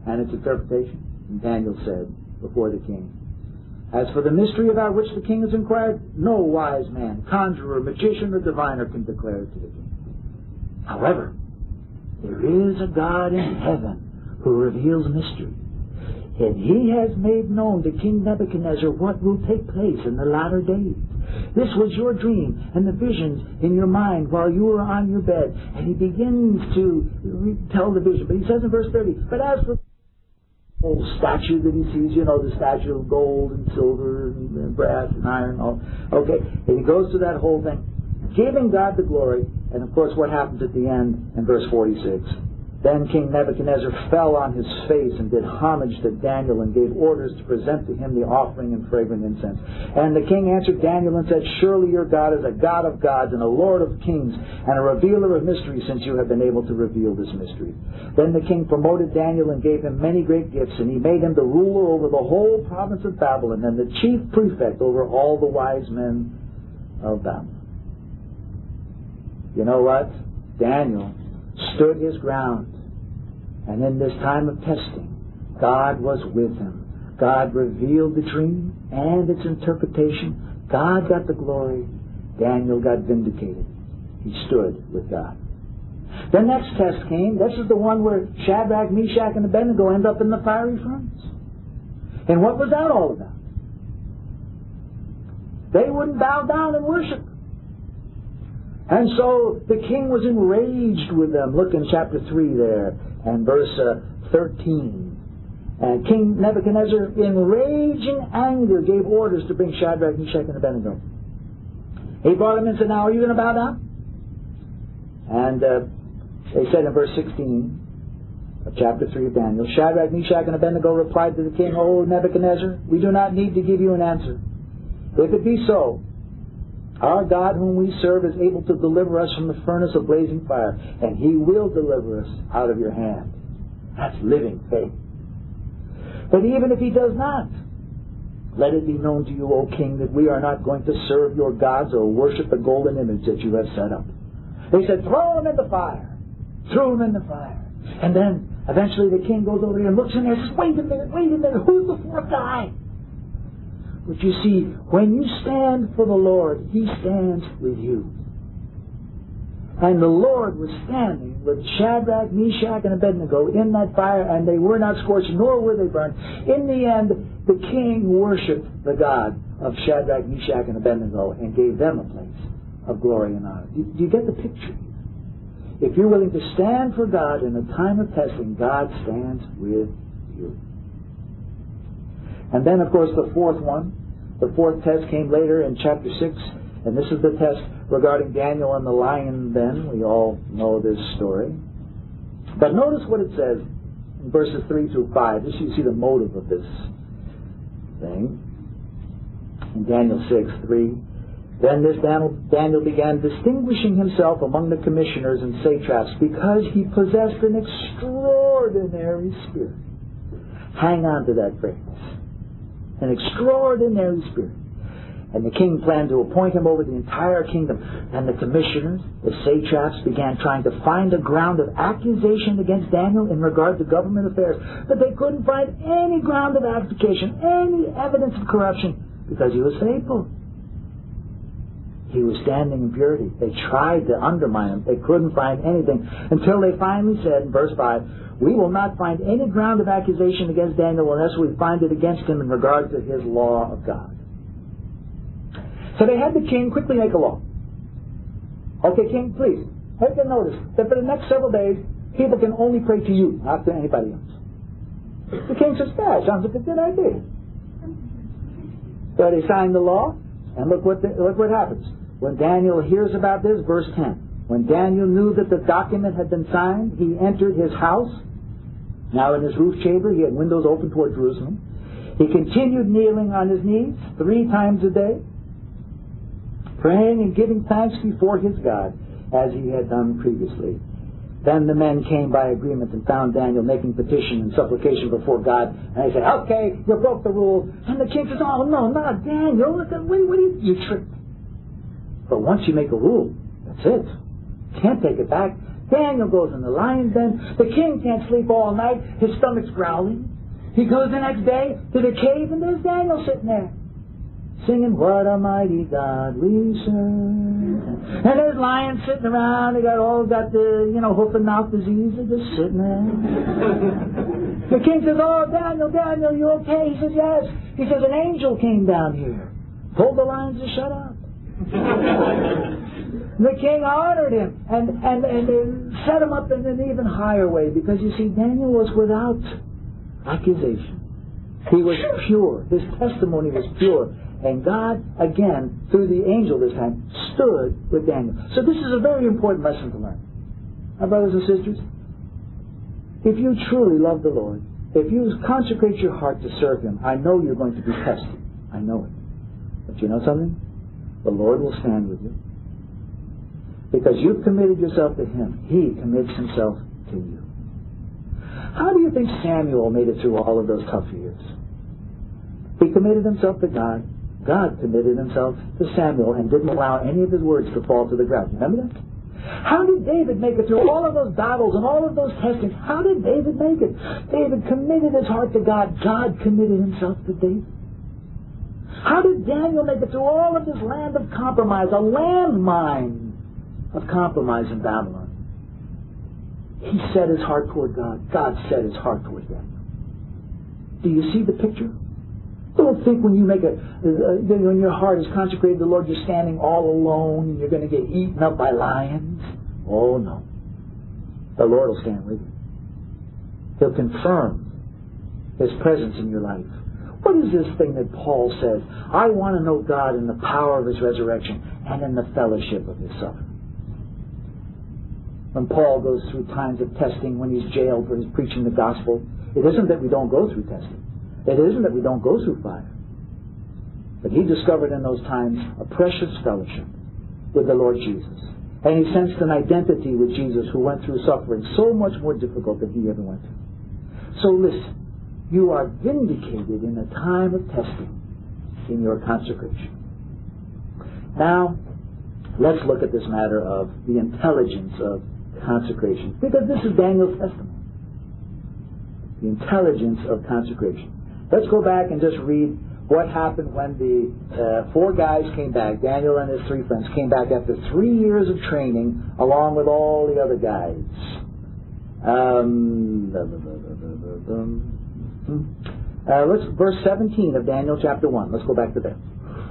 and its interpretation? And Daniel said before the king, as for the mystery about which the king has inquired, no wise man, conjurer, magician, or diviner can declare it to the king. However, there is a God in heaven who reveals mystery, and he has made known to King Nebuchadnezzar what will take place in the latter days. This was your dream and the visions in your mind while you were on your bed. And he begins to tell the vision. But he says in verse thirty, but as for the whole statue that he sees, you know, the statue of gold and silver and brass and iron, all, okay, and he goes through that whole thing, giving God the glory. And of course what happens at the end in verse forty-six? Then King Nebuchadnezzar fell on his face and did homage to Daniel and gave orders to present to him the offering and fragrant incense. And the king answered Daniel and said, surely your God is a God of gods and a Lord of kings and a revealer of mysteries, since you have been able to reveal this mystery. Then the king promoted Daniel and gave him many great gifts, and he made him the ruler over the whole province of Babylon and the chief prefect over all the wise men of Babylon. You know what? Daniel stood his ground. And in this time of testing, God was with him. God revealed the dream and its interpretation. God got the glory. Daniel got vindicated. He stood with God. The next test came. This is the one where Shadrach, Meshach, and Abednego end up in the fiery furnace. And what was that all about? They wouldn't bow down and worship. And so the king was enraged with them. Look in chapter three there, and verse uh, thirteen. And King Nebuchadnezzar, in raging anger, gave orders to bring Shadrach, Meshach, and Abednego. He brought them in and said, now are you going to bow down? And uh, they said in verse sixteen of chapter three of Daniel, Shadrach, Meshach, and Abednego replied to the king, O Nebuchadnezzar, we do not need to give you an answer. If it be so, our God whom we serve is able to deliver us from the furnace of blazing fire, and he will deliver us out of your hand. That's living faith. But even if he does not, let it be known to you, O king, that we are not going to serve your gods or worship the golden image that you have set up. They said, throw him in the fire. Throw him in the fire. And then eventually the king goes over here and looks in there and says, wait a minute, wait a minute, who's the fourth guy? But you see, when you stand for the Lord, he stands with you. And the Lord was standing with Shadrach, Meshach, and Abednego in that fire, and they were not scorched, nor were they burned. In the end, the king worshipped the God of Shadrach, Meshach, and Abednego and gave them a place of glory and honor. Do, do you get the picture? If you're willing to stand for God in a time of testing, God stands with you. And then, of course, the fourth one, the fourth test came later in chapter six, and this is the test regarding Daniel and the lion den. We all know this story. But notice what it says in verses three through five. Just so you see the motive of this thing. In Daniel six, three. Then this Daniel, Daniel began distinguishing himself among the commissioners and satraps because he possessed an extraordinary spirit. Hang on to that phrase. An extraordinary spirit. And the king planned to appoint him over the entire kingdom. And the commissioners, the satraps, began trying to find a ground of accusation against Daniel in regard to government affairs. But they couldn't find any ground of accusation, any evidence of corruption, because he was faithful. He was standing in purity. They tried to undermine him. They couldn't find anything until they finally said in verse five, we will not find any ground of accusation against Daniel unless we find it against him in regard to his law of God. So they had the king quickly make a law. Okay, king, please, take a notice that for the next several days, people can only pray to you, not to anybody else. The king says, yeah, sounds like a good idea. So they signed the law, and look what the, look what happens. When Daniel hears about this, verse ten. When Daniel knew that the document had been signed, he entered his house. Now in his roof chamber, he had windows open toward Jerusalem. He continued kneeling on his knees three times a day, praying and giving thanks before his God, as he had done previously. Then the men came by agreement and found Daniel making petition and supplication before God. And they said, okay, you broke the rule. And the king says, oh, no, not Daniel. What, what are you, you tricked. But once you make a rule, that's it. You can't take it back. Daniel goes in the lion's den. The king can't sleep all night. His stomach's growling. He goes the next day to the cave, and there's Daniel sitting there, singing, "What a mighty God we serve." And there's lions sitting around. They got all got the, you know, hoof and mouth disease. They're just sitting there. The king says, "Oh, Daniel, Daniel, you okay?" He says, "Yes." He says, "An angel came down here, told the lions to shut up." The king honored him and, and, and set him up in an even higher way, because, you see, Daniel was without accusation. He was pure. His testimony was pure. And God, again, through the angel this time, stood with Daniel. So this is a very important lesson to learn. My brothers and sisters, if you truly love the Lord, if you consecrate your heart to serve Him, I know you're going to be tested. I know it. But you know something? The Lord will stand with you. Because you've committed yourself to Him. He commits Himself to you. How do you think Samuel made it through all of those tough years? He committed himself to God. God committed Himself to Samuel and didn't allow any of his words to fall to the ground. Remember that? How did David make it through all of those battles and all of those testings? How did David make it? David committed his heart to God. God committed Himself to David. How did Daniel make it through all of this land of compromise, a landmine of compromise in Babylon? He set his heart toward God. God set His heart toward Daniel. Do you see the picture? Don't think when you make a, uh, when your heart is consecrated to the Lord, you're standing all alone and you're going to get eaten up by lions. Oh, no. The Lord will stand with you. He'll confirm His presence in your life. What is this thing that Paul says? I want to know God in the power of His resurrection and in the fellowship of His suffering. When Paul goes through times of testing, when he's jailed for his preaching the gospel, it isn't that we don't go through testing. It isn't that we don't go through fire. But he discovered in those times a precious fellowship with the Lord Jesus. And he sensed an identity with Jesus, who went through suffering so much more difficult than he ever went through. So listen, you are vindicated in a time of testing in your consecration. Now, let's look at this matter of the intelligence of consecration, because this is Daniel's testimony. The intelligence of consecration. Let's go back and just read what happened when the uh, four guys came back. Daniel and his three friends came back after three years of training, along with all the other guys. Um, uh, let's verse seventeen of Daniel chapter one. Let's go back to there.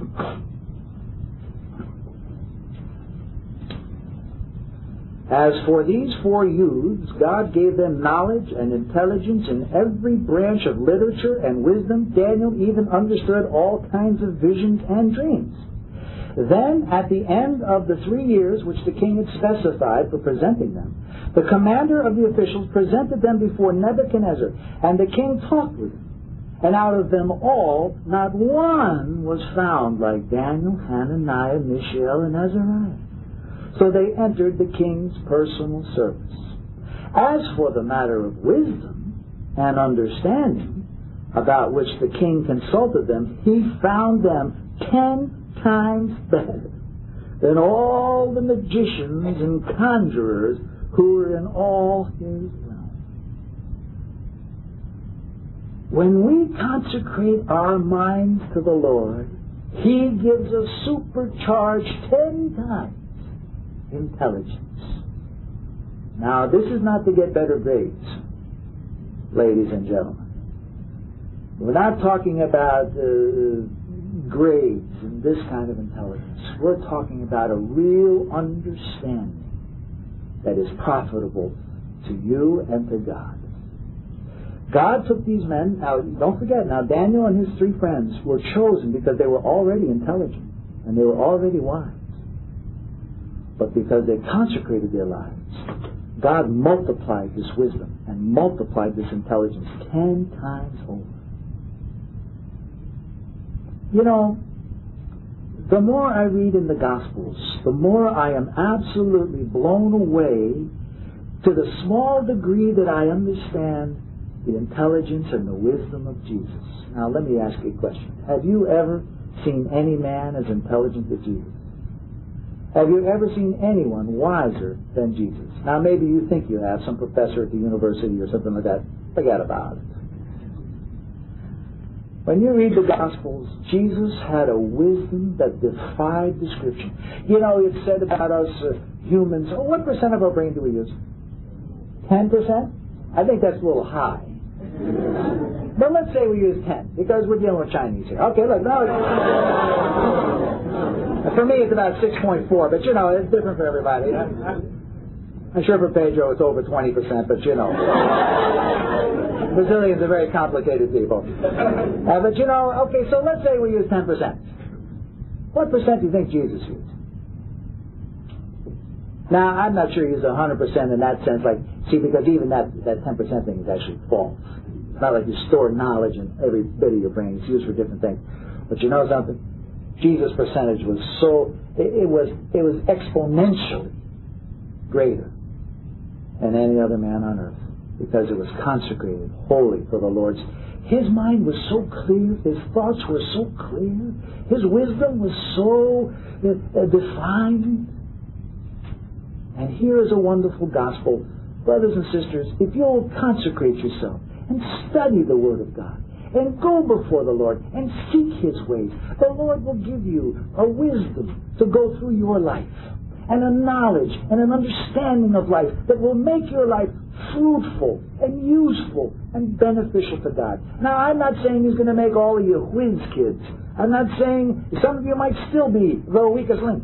As for these four youths, God gave them knowledge and intelligence in every branch of literature and wisdom. Daniel even understood all kinds of visions and dreams. Then, at the end of the three years which the king had specified for presenting them, the commander of the officials presented them before Nebuchadnezzar, and the king talked with them. And out of them all, not one was found like Daniel, Hananiah, Mishael, and Azariah. So they entered the king's personal service. As for the matter of wisdom and understanding, about which the king consulted them, he found them ten times better than all the magicians and conjurers who were in all his realm. When we consecrate our minds to the Lord, He gives us supercharged ten times intelligence. Now, this is not to get better grades, ladies and gentlemen. We're not talking about uh, grades and this kind of intelligence. We're talking about a real understanding that is profitable to you and to God. God took these men, now don't forget, now Daniel and his three friends were chosen because they were already intelligent and they were already wise. But because they consecrated their lives, God multiplied this wisdom and multiplied this intelligence ten times over. You know, the more I read in the Gospels, the more I am absolutely blown away to the small degree that I understand the intelligence and the wisdom of Jesus. Now, let me ask you a question. Have you ever seen any man as intelligent as Jesus? Have you ever seen anyone wiser than Jesus? Now, maybe you think you have, some professor at the university or something like that. Forget about it. When you read the Gospels, Jesus had a wisdom that defied description. You know, it's said about us uh, humans, oh, what percent of our brain do we use? ten percent? I think that's a little high. But let's say we use ten, because we're dealing with Chinese here. Okay, look, no, for me it's about six point four, but you know, it's different for everybody. I'm, I'm sure for Pedro it's over twenty percent, but you know. Brazilians are very complicated people. Uh, but you know, okay, so let's say we use ten percent. What percent do you think Jesus used? Now, I'm not sure he used one hundred percent in that sense, like, see, because even that, that ten percent thing is actually false. It's not like you store knowledge in every bit of your brain. It's used for different things. But you know something? Jesus' percentage was so, it, it was it was exponentially greater than any other man on earth, because it was consecrated wholly for the Lord's. His mind was so clear, his thoughts were so clear, his wisdom was so uh, defined. And here is a wonderful gospel. Brothers and sisters, if you'll consecrate yourself and study the Word of God and go before the Lord and seek His ways, the Lord will give you a wisdom to go through your life and a knowledge and an understanding of life that will make your life fruitful and useful and beneficial to God. Now, I'm not saying He's going to make all of you whiz kids. I'm not saying some of you might still be the weakest link.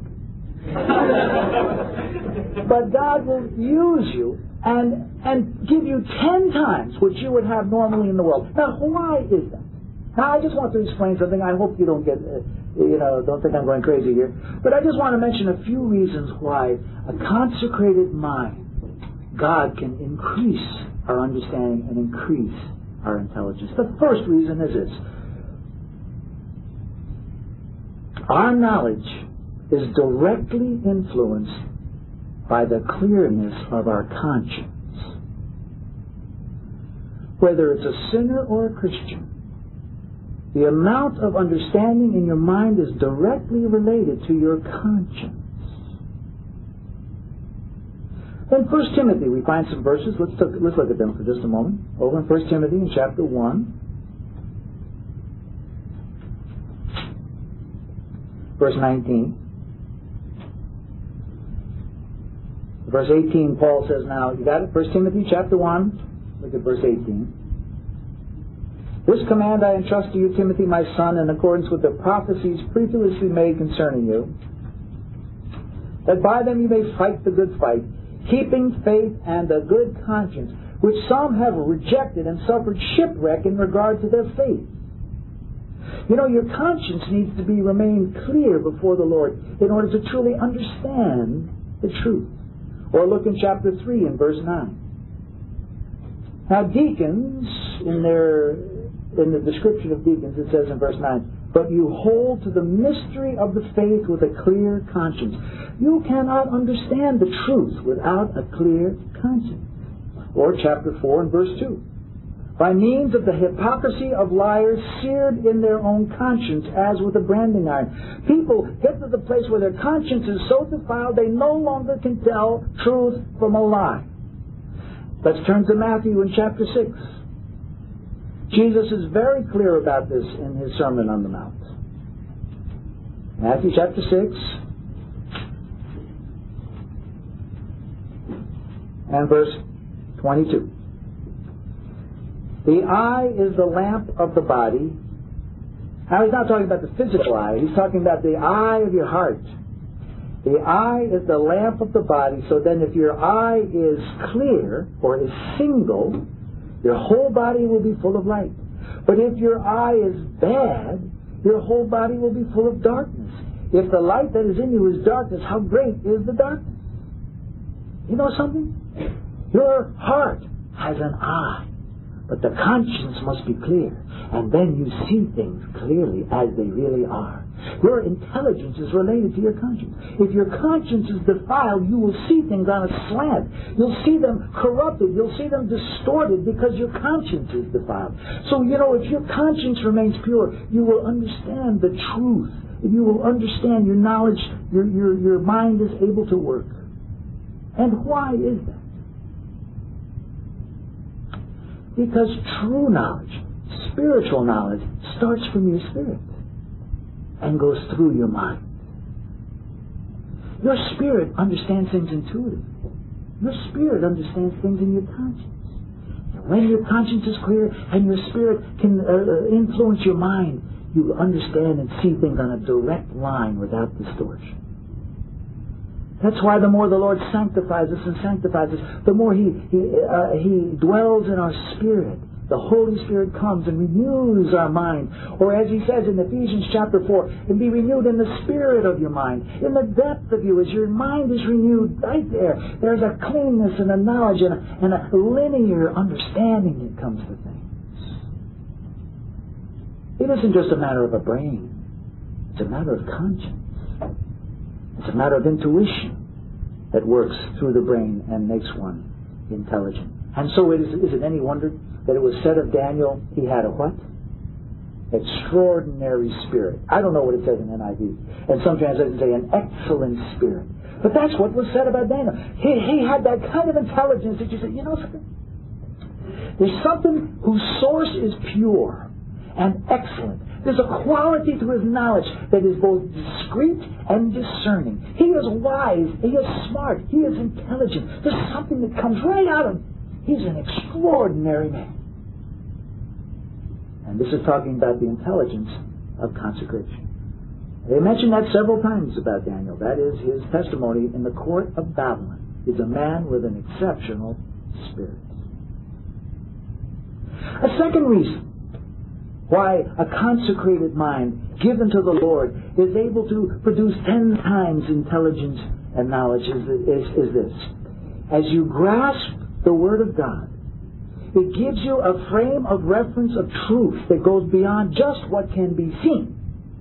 But God will use you and and give you ten times what you would have normally in the world. Now, why is that? Now, I just want to explain something. I hope you don't get, uh, you know, don't think I'm going crazy here. But I just want to mention a few reasons why a consecrated mind, God can increase our understanding and increase our intelligence. The first reason is this. Our knowledge is directly influenced by the clearness of our conscience. Whether it's a sinner or a Christian, the amount of understanding in your mind is directly related to your conscience. In First Timothy, we find some verses. Let's, took, let's look at them for just a moment. Over in First Timothy in chapter one, verse nineteen. Verse eighteen, Paul says, now, you got it? First Timothy chapter one, look at verse eighteen. This command I entrust to you, Timothy, my son, in accordance with the prophecies previously made concerning you, that by them you may fight the good fight, keeping faith and a good conscience, which some have rejected and suffered shipwreck in regard to their faith. You know, your conscience needs to be remained clear before the Lord in order to truly understand the truth. Or look in chapter three in verse nine. Now, deacons, in their in the description of deacons, it says in verse nine, but you hold to the mystery of the faith with a clear conscience. You cannot understand the truth without a clear conscience. Or chapter four and verse two. By means of the hypocrisy of liars seared in their own conscience as with a branding iron. People get to the place where their conscience is so defiled they no longer can tell truth from a lie. Let's turn to Matthew in chapter six. Jesus is very clear about this in His Sermon on the Mount. Matthew chapter six and verse twenty-two. The eye is the lamp of the body. Now, He's not talking about the physical eye. He's talking about the eye of your heart. The eye is the lamp of the body. So then if your eye is clear or is single, your whole body will be full of light. But if your eye is bad, your whole body will be full of darkness. If the light that is in you is darkness, how great is the darkness? You know something? Your heart has an eye. But the conscience must be clear, and then you see things clearly as they really are. Your intelligence is related to your conscience. If your conscience is defiled, you will see things on a slant. You'll see them corrupted. You'll see them distorted because your conscience is defiled. So, you know, if your conscience remains pure, you will understand the truth if you will understand your knowledge, your, your, your mind is able to work. And why is that? Because true knowledge, spiritual knowledge, starts from your spirit and goes through your mind. Your spirit understands things intuitively. Your spirit understands things in your conscience. And when your conscience is clear and your spirit can uh, influence your mind, you will understand and see things on a direct line without distortion. That's why the more the Lord sanctifies us and sanctifies us, the more He He, uh, he dwells in our spirit. The Holy Spirit comes and renews our mind. Or as He says in Ephesians chapter four, and be renewed in the spirit of your mind, in the depth of you, as your mind is renewed right there. There's a cleanness and a knowledge and a, and a linear understanding that comes to things. It isn't just a matter of a brain. It's a matter of conscience. It's a matter of intuition that works through the brain and makes one intelligent. And so it is, is it any wonder that it was said of Daniel, he had a what? Extraordinary spirit. I don't know what it says in N I V. And some translations say an excellent spirit. But that's what was said about Daniel. He, he had that kind of intelligence that you say, you know something? There's something whose source is pure and excellent. There's a quality to his knowledge that is both discreet and discerning. He is wise. He is smart. He is intelligent. There's something that comes right out of him. He's an extraordinary man. And this is talking about the intelligence of consecration. They mentioned that several times about Daniel. That is his testimony in the court of Babylon. He's a man with an exceptional spirit. A second reason why a consecrated mind given to the Lord is able to produce ten times intelligence and knowledge is, is, is this. As you grasp the Word of God, it gives you a frame of reference of truth that goes beyond just what can be seen.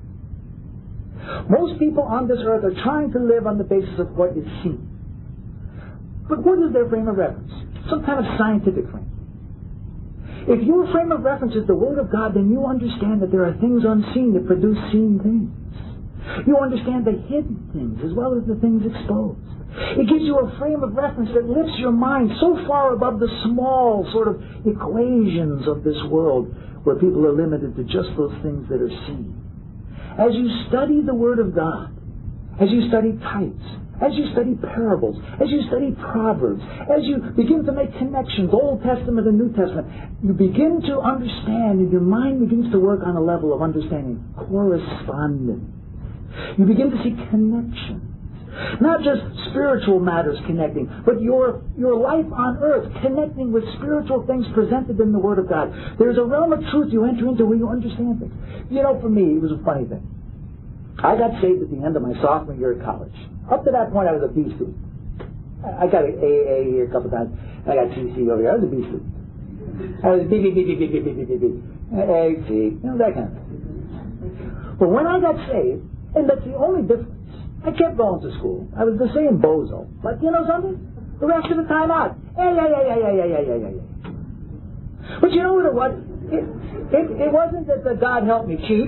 Most people on this earth are trying to live on the basis of what is seen. But what is their frame of reference? Some kind of scientific frame. If your frame of reference is the Word of God, then you understand that there are things unseen that produce seen things. You understand the hidden things as well as the things exposed. It gives you a frame of reference that lifts your mind so far above the small sort of equations of this world where people are limited to just those things that are seen. As you study the Word of God, as you study types, as you study parables, as you study Proverbs, as you begin to make connections, Old Testament and New Testament, you begin to understand and your mind begins to work on a level of understanding correspondence. You begin to see connections. Not just spiritual matters connecting, but your your life on earth connecting with spiritual things presented in the Word of God. There's a realm of truth you enter into where you understand things. You know, for me, it was a funny thing. I got saved at the end of my sophomore year at college. Up to that point, I was a B student. I got an A A here a couple times. I got C C over here. I was a B student. I was B, B, B, B, B, B, B, B, B, B, A, C, you know, that kind of thing. But when I got saved, and that's the only difference, I kept going to school. I was the same bozo. But you know something? The rest of the time out. Yeah, yeah, yeah, yeah, yeah, yeah, yeah, yeah, yeah. But you know what it was? It, it, it wasn't that the God helped me cheat.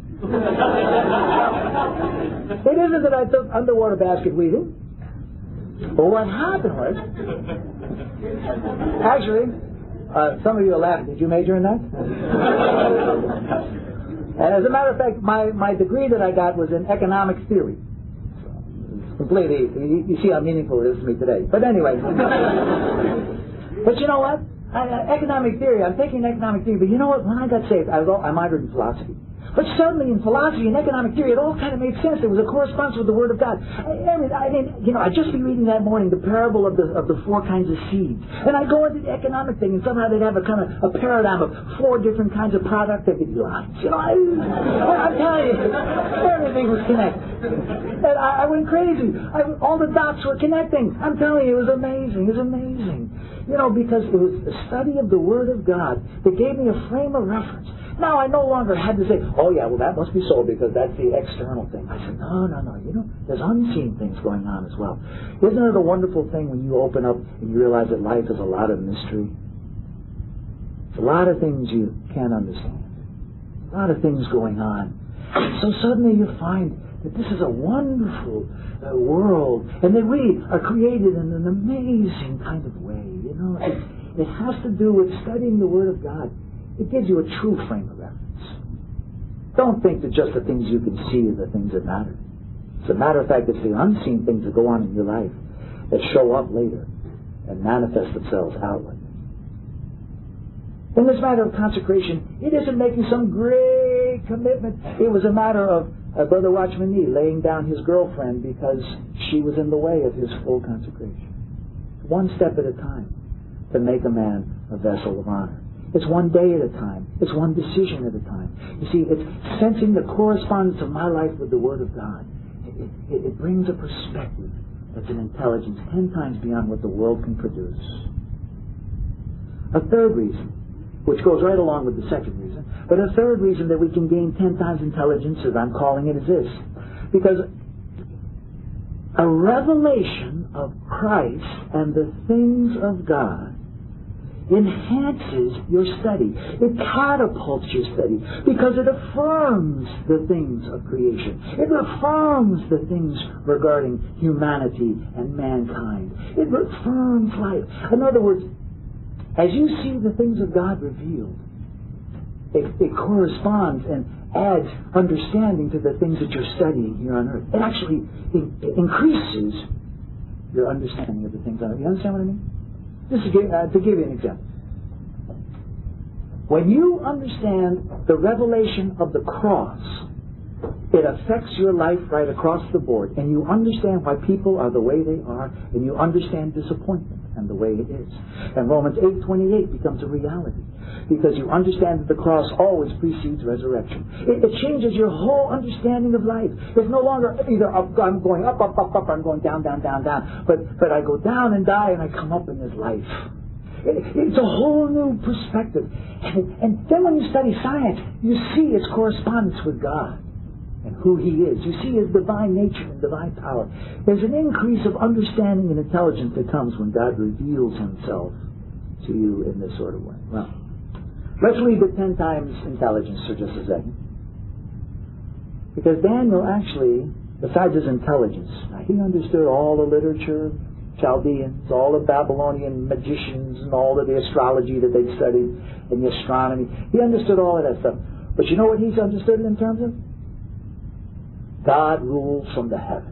It isn't that I took underwater basket weaving. But what happened was, actually, uh, some of you are laughing. Did you major in that? And as a matter of fact, my, my degree that I got was in economic theory. Completely. You, you see how meaningful it is to me today. But anyway. But you know what? I, uh, economic theory. I'm taking economic theory. But you know what? When I got saved, I was all, I minored in philosophy. But suddenly in philosophy and economic theory, it all kind of made sense. There was a correspondence with the Word of God. I, I mean, I mean, you know, I'd just be reading that morning the parable of the of the four kinds of seeds. And I'd go into the economic thing, and somehow they'd have a kind of a paradigm of four different kinds of productivity lines. You know, I, I'm telling you, everything was connected. And I, I went crazy. I, all the dots were connecting. I'm telling you, it was amazing. It was amazing. You know, because it was the study of the Word of God that gave me a frame of reference. Now, I no longer had to say, oh, yeah, well, that must be so because that's the external thing. I said, no, no, no. You know, there's unseen things going on as well. Isn't it a wonderful thing when you open up and you realize that life is a lot of mystery? It's a lot of things you can't understand. A lot of things going on. And so suddenly you find that this is a wonderful uh, world, and that we are created in an amazing kind of way. You know, it, it has to do with studying the Word of God. It gives you a true frame of reference. Don't think that just the things you can see are the things that matter. As a matter of fact, it's the unseen things that go on in your life that show up later and manifest themselves outwardly. In this matter of consecration, it isn't making some great commitment. It was a matter of uh, Brother Watchman Nee laying down his girlfriend because she was in the way of his full consecration. One step at a time to make a man a vessel of honor. It's one day at a time. It's one decision at a time. You see, it's sensing the correspondence of my life with the Word of God. It, it, it brings a perspective that's an intelligence ten times beyond what the world can produce. A third reason, which goes right along with the second reason, but a third reason that we can gain ten times intelligence, as I'm calling it, is this. Because a revelation of Christ and the things of God enhances your study. It catapults your study because it affirms the things of creation. It affirms the things regarding humanity and mankind. It affirms life. In other words, as you see the things of God revealed, it, it corresponds and adds understanding to the things that you're studying here on earth. It actually it, it increases your understanding of the things on earth. You understand what I mean? Just to give, uh, to give you an example. When you understand the revelation of the cross, it affects your life right across the board, and you understand why people are the way they are, and you understand disappointment and the way it is. And Romans eight twenty-eight becomes a reality, because you understand that the cross always precedes resurrection. It, it changes your whole understanding of life. It's no longer either up, I'm going up, up, up, up, or I'm going down, down, down, down. But, but I go down and die, and I come up in this life. It, it's a whole new perspective. And, and then when you study science, you see its correspondence with God and who He is. You see His divine nature and divine power. There's an increase of understanding and intelligence that comes when God reveals Himself to you in this sort of way. Well, let's leave the ten times intelligence for just a second. Because Daniel actually, besides his intelligence, he understood all the literature, Chaldeans, all the Babylonian magicians, and all of the astrology that they'd studied, and the astronomy. He understood all of that stuff. But you know what he's understood in terms of? God rules from the heavens.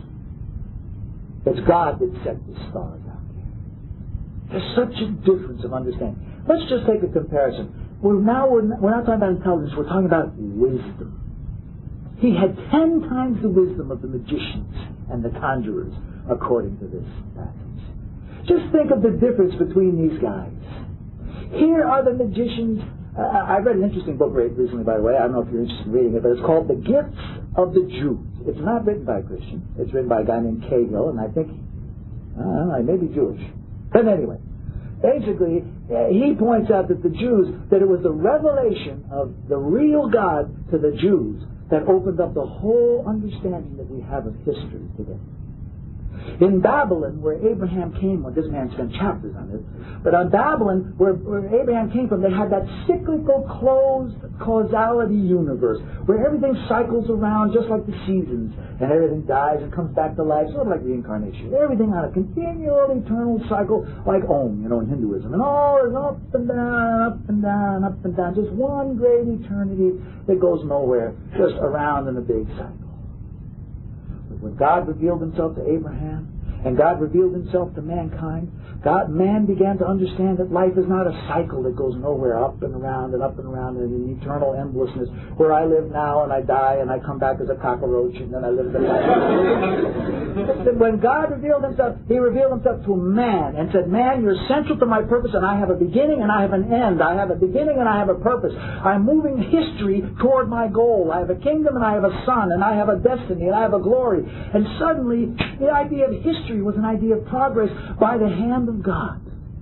It's God that set the stars out there. There's such a difference of understanding. Let's just take a comparison. We're now we're not, we're not talking about intelligence. We're talking about wisdom. He had ten times the wisdom of the magicians and the conjurers, according to this passage. Just think of the difference between these guys. Here are the magicians. Uh, I read an interesting book recently, by the way. I don't know if you're interested in reading it, but it's called The Gifts of the Jews. It's not written by a Christian. It's written by a guy named Cahill, and I think, I don't know, he may be Jewish. But anyway, basically, uh, he points out that the Jews, that it was the revelation of the real God to the Jews that opened up the whole understanding that we have of history today. In Babylon, where Abraham came from, this man spent chapters on this, but on Babylon, where, where Abraham came from, they had that cyclical, closed causality universe, where everything cycles around just like the seasons, and everything dies and comes back to life, sort of like reincarnation. Everything on a continual, eternal cycle, like Om, you know, in Hinduism. And all is up and down, up and down, up and down, just one great eternity that goes nowhere, just around in a big cycle. When God revealed Himself to Abraham, and God revealed Himself to mankind, God, man began to understand that life is not a cycle that goes nowhere, up and around and up and around in an eternal endlessness, where I live now and I die and I come back as a cockroach and then I live in life. When God revealed Himself, He revealed Himself to man and said, man, you're central to my purpose, and I have a beginning and I have an end. I have a beginning and I have a purpose. I'm moving history toward my goal. I have a kingdom and I have a son, and I have a destiny and I have a glory. And suddenly, the idea of history was an idea of progress by the hand of God.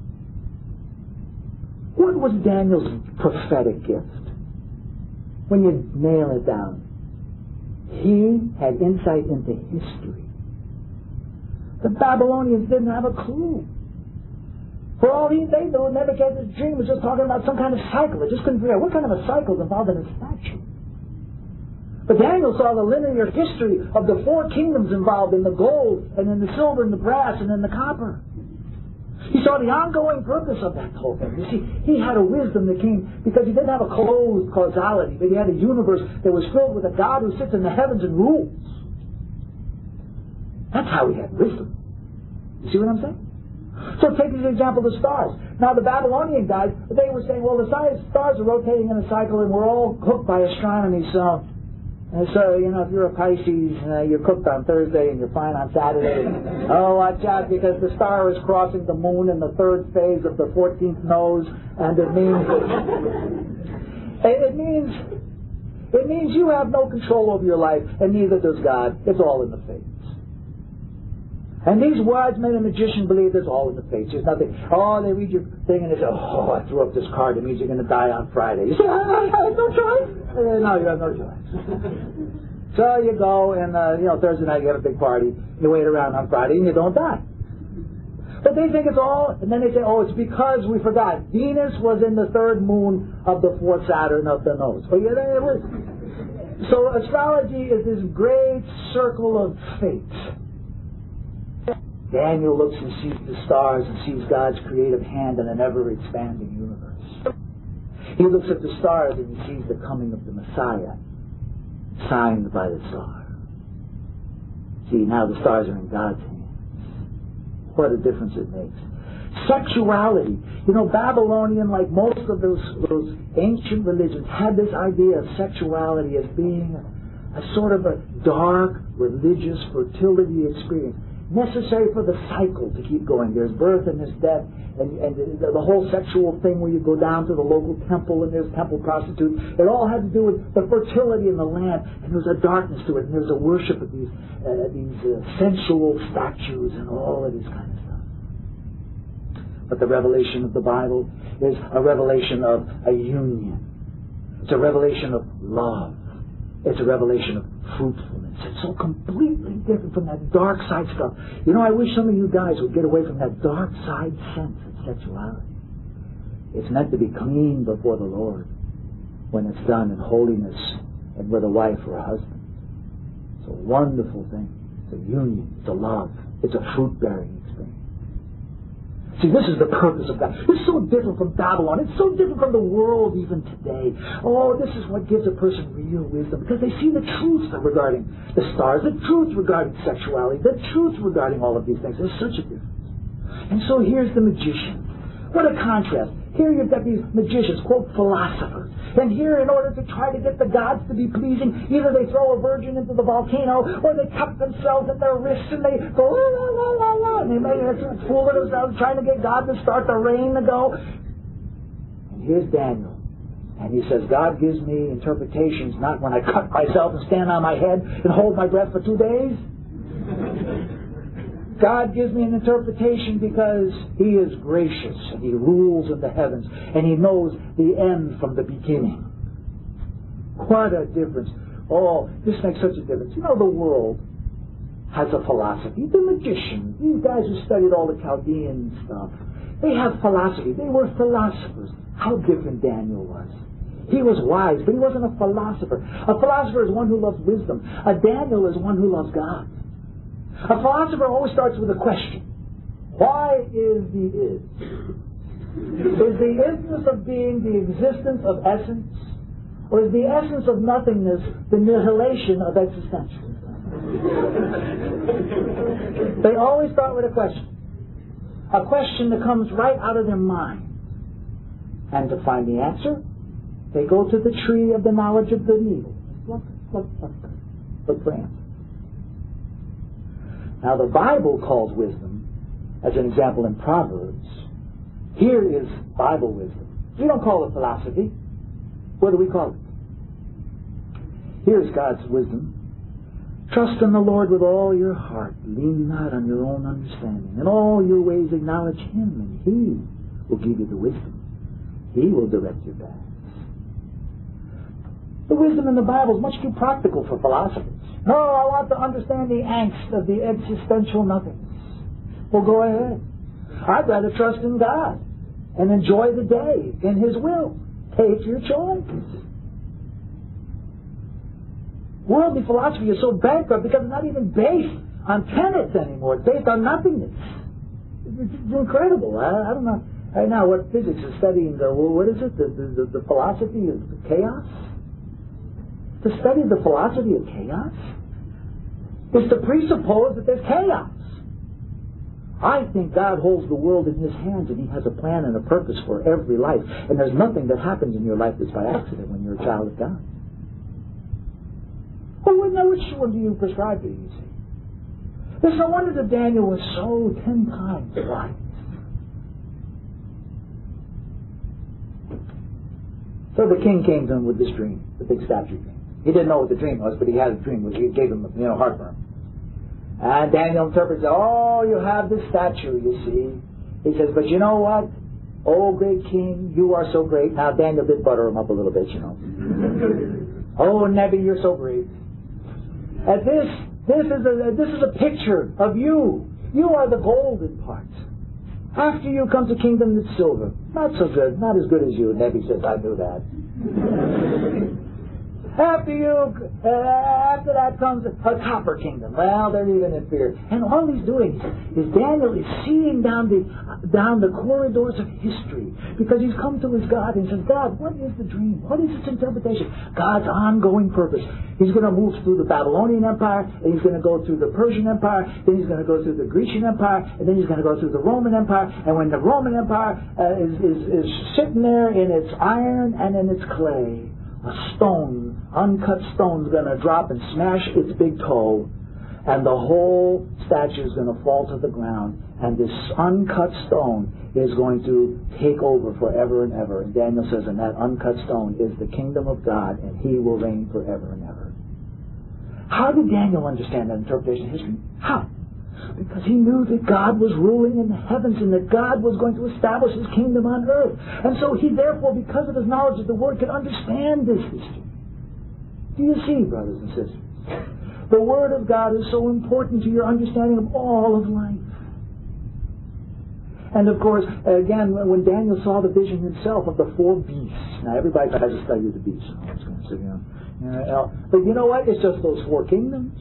What was Daniel's prophetic gift? When you nail it down, he had insight into history. The Babylonians didn't have a clue. For all he, they knew, Nebuchadnezzar's dream was just talking about some kind of cycle. They just couldn't figure out what kind of a cycle is involved in a statue. But Daniel saw the linear history of the four kingdoms involved in the gold and in the silver and the brass and in the copper. He saw the ongoing purpose of that whole thing. You see, he had a wisdom that came because he didn't have a closed causality, but he had a universe that was filled with a God who sits in the heavens and rules. That's how he had wisdom. You see what I'm saying? So take as an example the stars. Now the Babylonian guys, they were saying, well, the stars are rotating in a cycle and we're all hooked by astronomy, so... And so, you know, if you're a Pisces, uh, you're cooked on Thursday and you're fine on Saturday. Oh, watch out, because the star is crossing the moon in the third phase of the fourteenth nose, and it means it, it means it means you have no control over your life, and neither does God. It's all in the fates. And these wise men and magicians believe it's all in the fates. There's nothing. Oh, they read your thing and they say, oh, I threw up this card. It means you're going to die on Friday. You say, I have no choice. Uh, no, you have no choice. So you go and, uh, you know, Thursday night you have a big party. You wait around on Friday and you don't die. But they think it's all, and then they say, oh, it's because we forgot. Venus was in the third moon of the fourth Saturn of the nose. Oh, yeah, it was. So astrology is this great circle of fate. Daniel looks and sees the stars and sees God's creative hand in an ever-expanding universe. He looks at the stars and he sees the coming of the Messiah, signed by the star. See, now the stars are in God's hands. What a difference it makes. Sexuality. You know, Babylonian, like most of those, those ancient religions, had this idea of sexuality as being a, a sort of a dark, religious fertility experience. Necessary for the cycle to keep going. There's birth and there's death, and, and the, the whole sexual thing where you go down to the local temple and there's temple prostitutes. It all had to do with the fertility in the land, and there was a darkness to it, and there was a worship of these uh, these uh, sensual statues and all of this kind of stuff. But the revelation of the Bible is a revelation of a union. It's a revelation of love. It's a revelation of fruitfulness. It's so completely different from that dark side stuff. You know, I wish some of you guys would get away from that dark side sense of sexuality. It's meant to be clean before the Lord when it's done in holiness and with a wife or a husband. It's a wonderful thing. It's a union. It's a love. It's a fruit-bearing experience. See, this is the purpose of God. It's so different from Babylon. It's so different from the world even today. Oh, this is what gives a person real wisdom, because they see the truth regarding the stars, the truth regarding sexuality, the truth regarding all of these things. There's such a difference. And so here's the magician. What a contrast. Here you've got these magicians, quote, philosophers. And here, in order to try to get the gods to be pleasing, either they throw a virgin into the volcano, or they cut themselves at their wrists and they go, la, la, la, la, la, and they make a fool of themselves trying to get God to start the rain to go. And here's Daniel. And he says, God gives me interpretations not when I cut myself and stand on my head and hold my breath for two days. God gives me an interpretation because He is gracious and He rules in the heavens and He knows the end from the beginning. What a difference. Oh, this makes such a difference. You know, the world has a philosophy. The magicians, these guys who studied all the Chaldean stuff, they have philosophy. They were philosophers. How different Daniel was. He was wise, but he wasn't a philosopher. A philosopher is one who loves wisdom. A Daniel is one who loves God. A philosopher always starts with a question. Why is the is? Is the isness of being the existence of essence? Or is the essence of nothingness the nihilation of existential? They always start with a question. A question that comes right out of their mind. And to find the answer, they go to the tree of the knowledge of good and evil. Look, look, look, look for answers. Now the Bible calls wisdom, as an example in Proverbs, here is Bible wisdom. We don't call it philosophy. What do we call it? Here's God's wisdom. Trust in the Lord with all your heart. Lean not on your own understanding. In all your ways acknowledge Him, and He will give you the wisdom. He will direct your paths. The wisdom in the Bible is much too practical for philosophers. No, I want to understand the angst of the existential nothingness. Well, go ahead. I'd rather trust in God and enjoy the day in His will. Take your choice. Worldly philosophy is so bankrupt because it's not even based on tenets anymore. It's based on nothingness. It's, it's incredible. I, I don't know. Right now, what physics is studying, the, what is it, the, the, the philosophy of chaos? To study the philosophy of chaos is to presuppose that there's chaos. I think God holds the world in His hands and He has a plan and a purpose for every life. And there's nothing that happens in your life that's by accident when you're a child of God. Well, now which one do you prescribe to, you see? There's no wonder that Daniel was so ten times wise. So the king came to him with this dream, the big statue thing. He didn't know what the dream was, but he had a dream. He gave him, you know, heartburn. And Daniel interprets, oh, you have this statue, you see. He says, but you know what? Oh, great king, you are so great. Now, Daniel did butter him up a little bit, you know. Oh, Nebi, you're so great. And this, this is a, this is a picture of you. You are the golden part. After you comes a kingdom that's silver. Not so good, not as good as you. Nebi says, I knew that. After you, uh, after that comes a, a copper kingdom. Well, they're even inferior. And all he's doing is Daniel is seeing down the down the corridors of history because he's come to his God and says, God, what is the dream? What is its interpretation? God's ongoing purpose. He's going to move through the Babylonian Empire, and he's going to go through the Persian Empire, then he's going to go through the Grecian Empire, and then he's going to go through the Roman Empire. And when the Roman Empire uh, is, is is sitting there in its iron and in its clay, a stone, uncut stone, is going to drop and smash its big toe, and the whole statue is going to fall to the ground, and this uncut stone is going to take over forever and ever. And Daniel says, and that uncut stone is the kingdom of God, and He will reign forever and ever. How did Daniel understand that interpretation of history? How? Because he knew that God was ruling in the heavens and that God was going to establish His kingdom on earth. And so he therefore, because of his knowledge of the Word, could understand this history. Do you see, brothers and sisters? The Word of God is so important to your understanding of all of life. And of course, again, when Daniel saw the vision himself of the four beasts. Now everybody tries to study the beasts. I was going to say, you know, you know, but you know what? It's just those four kingdoms.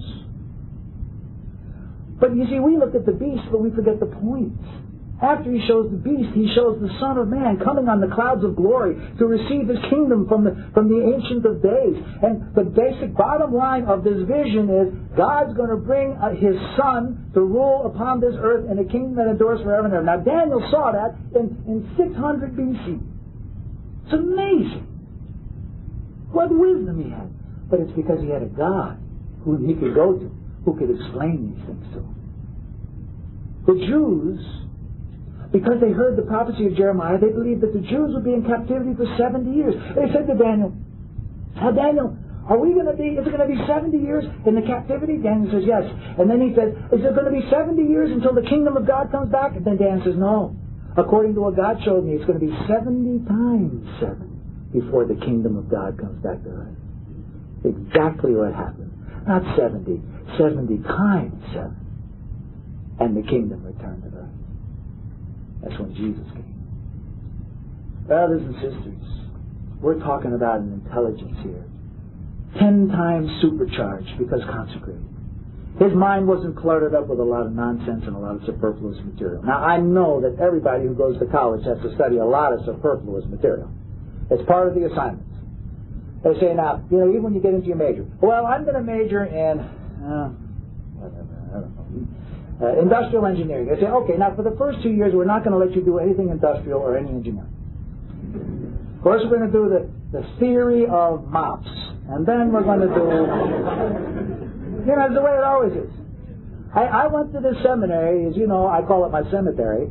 But you see, we look at the beast, but we forget the point. After he shows the beast, he shows the Son of Man coming on the clouds of glory to receive His kingdom from the from the Ancient of Days. And the basic bottom line of this vision is God's going to bring uh, His Son to rule upon this earth in a kingdom that endures forever and ever. Now, Daniel saw that in, in six hundred B C. It's amazing what wisdom he had. But it's because he had a God who he could go to, who could explain these things to him. The Jews, because they heard the prophecy of Jeremiah, they believed that the Jews would be in captivity for seventy years. They said to Daniel, now Daniel, are we going to be, is it going to be seventy years in the captivity? Daniel says, yes. And then he says, is it going to be seventy years until the kingdom of God comes back? And then Daniel says, no. According to what God showed me, it's going to be seventy times seven before the kingdom of God comes back to earth. Exactly what happened. Not seventy, seventy times seven. And the kingdom returned to earth. That's when Jesus came. Brothers and sisters, we're talking about an intelligence here. Ten times supercharged because consecrated. His mind wasn't cluttered up with a lot of nonsense and a lot of superfluous material. Now, I know that everybody who goes to college has to study a lot of superfluous material. It's part of the assignments. They say now, you know, even when you get into your major, well, I'm going to major in, uh, whatever, I don't know, uh, industrial engineering. They say, okay, now for the first two years, we're not going to let you do anything industrial or any engineering. Of course, we're going to do the, the theory of mops. And then we're going to do, you know, it's the way it always is. I, I went to this seminary, as you know, I call it my cemetery.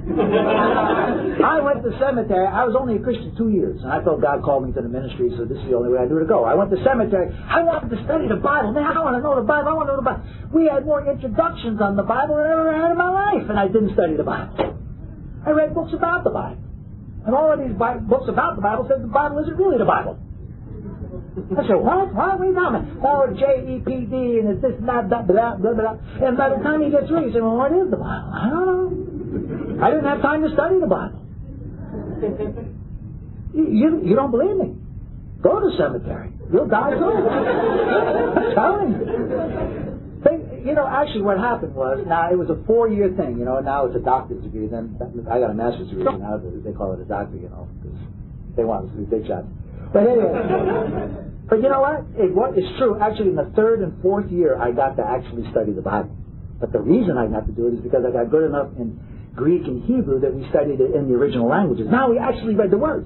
I went to seminary. I was only a Christian two years, and I felt God called me to the ministry, so this is the only way I knew to go. I went to seminary. I wanted to study the Bible. Man, I want to know the Bible. I want to know the Bible. We had more introductions on the Bible than I ever had in my life, and I didn't study the Bible. I read books about the Bible, and all of these Bible, books about the Bible said the Bible isn't really the Bible. I said, what? What? What are you talking about? Oh, J E P D, and it's this, and that, blah, blah, blah, blah. And by the time you get through, you say, well, what is the Bible? I don't know. I didn't have time to study the Bible. You, you, you don't believe me. Go to cemetery. You'll die too. I'm telling you. They, you know, actually what happened was, now it was a four-year thing, you know, and now it's a doctor's degree. Then I got a master's degree, and now they call it a doctor, you know, because they want us to be big shots. But anyway, but you know what? It, what? It's true. Actually, in the third and fourth year, I got to actually study the Bible. But the reason I got to do it is because I got good enough in Greek and Hebrew that we studied it in the original languages. Now we actually read the words.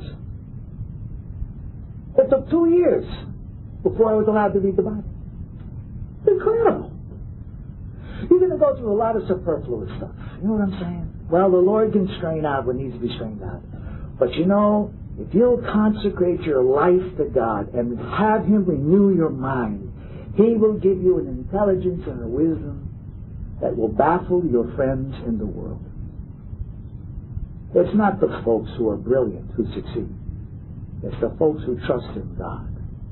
It took two years before I was allowed to read the Bible. Incredible. You're going to go through a lot of superfluous stuff. You know what I'm saying? Well, the Lord can strain out what needs to be strained out. But you know, if you'll consecrate your life to God and have Him renew your mind, He will give you an intelligence and a wisdom that will baffle your friends in the world. It's not the folks who are brilliant who succeed. It's the folks who trust in God.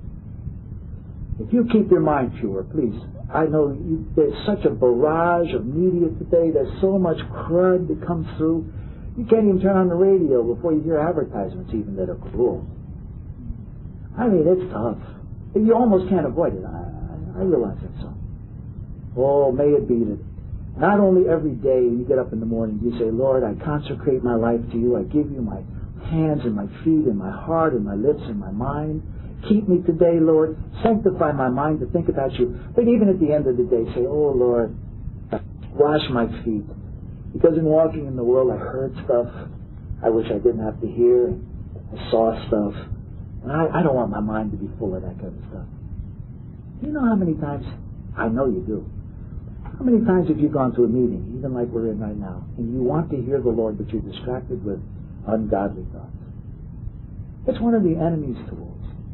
If you keep your mind pure, please. I know you, there's such a barrage of media today. There's so much crud that comes through. You can't even turn on the radio before you hear advertisements even that are cruel. I mean, it's tough. You almost can't avoid it. I, I realize that so. Oh, may it be that not only every day you get up in the morning, you say, Lord, I consecrate my life to you. I give you my hands and my feet and my heart and my lips and my mind. Keep me today, Lord. Sanctify my mind to think about you. But even at the end of the day, say, oh, Lord, wash my feet. Because in walking in the world, I heard stuff I wish I didn't have to hear. I saw stuff. And I, I don't want my mind to be full of that kind of stuff. You know how many times, I know you do, how many times have you gone to a meeting, even like we're in right now, and you want to hear the Lord, but you're distracted with ungodly thoughts? It's one of the enemy's tools.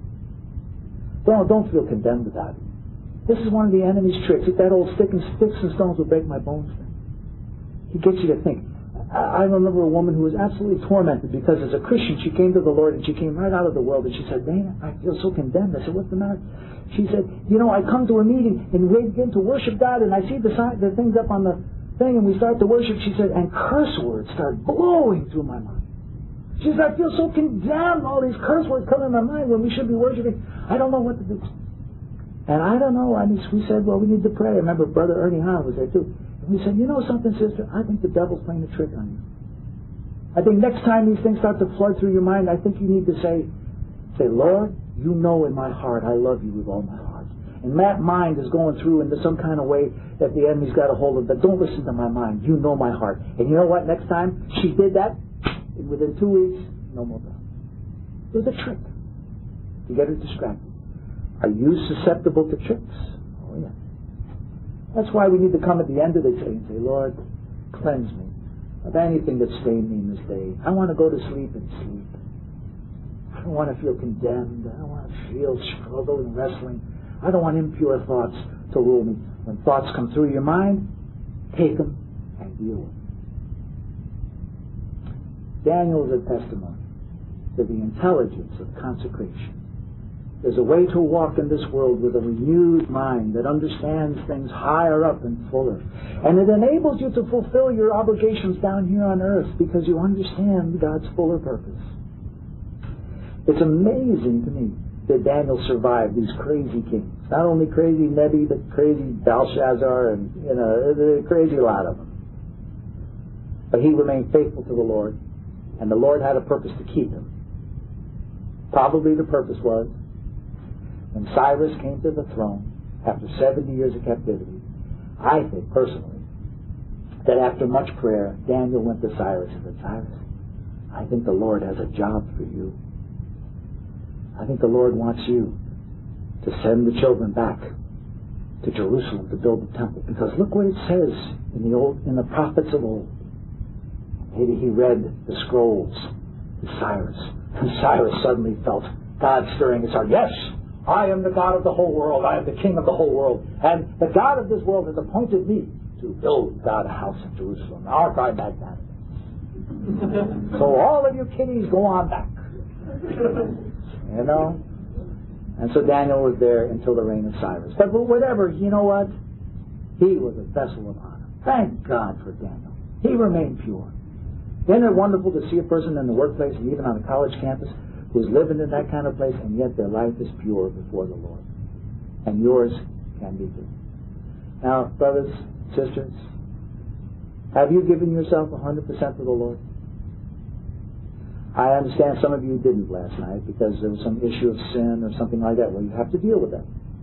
Don't, don't feel condemned about it. This is one of the enemy's tricks. If that old stick and sticks and stones will break my bones thing. He gets you to think. I, I remember a woman who was absolutely tormented because as a Christian she came to the Lord and she came right out of the world and she said, Dana, I feel so condemned. I said, what's the matter? She said, you know, I come to a meeting and we begin to worship God and I see the, sign, the things up on the thing and we start to worship. She said, and curse words start blowing through my mind. She said, I feel so condemned. All these curse words come in my mind when we should be worshiping. I don't know what to do. And I don't know. I mean, we said, well, we need to pray. I remember Brother Ernie Hahn was there too. And we said, you know something, sister? I think the devil's playing a trick on you. I think next time these things start to flood through your mind, I think you need to say, say, Lord, you know in my heart I love you with all my heart. And that mind is going through into some kind of way that the enemy's got a hold of. But don't listen to my mind. You know my heart. And you know what? Next time she did that, and within two weeks, no more problem. It was a trick to get her distracted. Are you susceptible to tricks? Oh, yeah. That's why we need to come at the end of the day and say, Lord, cleanse me of anything that stained me in this day. I want to go to sleep and sleep. I don't want to feel condemned. I don't want to feel struggle and wrestling. I don't want impure thoughts to rule me. When thoughts come through your mind, take them and deal with them. Daniel is a testimony to the intelligence of consecration. There's a way to walk in this world with a renewed mind that understands things higher up and fuller. And it enables you to fulfill your obligations down here on earth because you understand God's fuller purpose. It's amazing to me that Daniel survived these crazy kings. Not only crazy Nebi, but crazy Belshazzar and, you know, a crazy lot of them. But he remained faithful to the Lord. And the Lord had a purpose to keep him. Probably the purpose was, when Cyrus came to the throne, after seventy years of captivity, I think personally, that after much prayer, Daniel went to Cyrus and said, Cyrus, I think the Lord has a job for you. I think the Lord wants you to send the children back to Jerusalem to build the temple. Because look what it says in the old, in the prophets of old. Maybe he read the scrolls to Cyrus. And Cyrus suddenly felt God stirring his heart. Yes, I am the God of the whole world. I am the King of the whole world. And the God of this world has appointed me to build God a house in Jerusalem. Our cry back that. So all of you kiddies, go on back. You know? And so Daniel was there until the reign of Cyrus. But whatever, you know what? He was a vessel of honor. Thank God for Daniel. He remained pure. Isn't it wonderful to see a person in the workplace and even on a college campus who's living in that kind of place, and yet their life is pure before the Lord. And yours can be too. Now, brothers, sisters, have you given yourself one hundred percent to the Lord? I understand some of you didn't last night because there was some issue of sin or something like that. Well, you have to deal with that.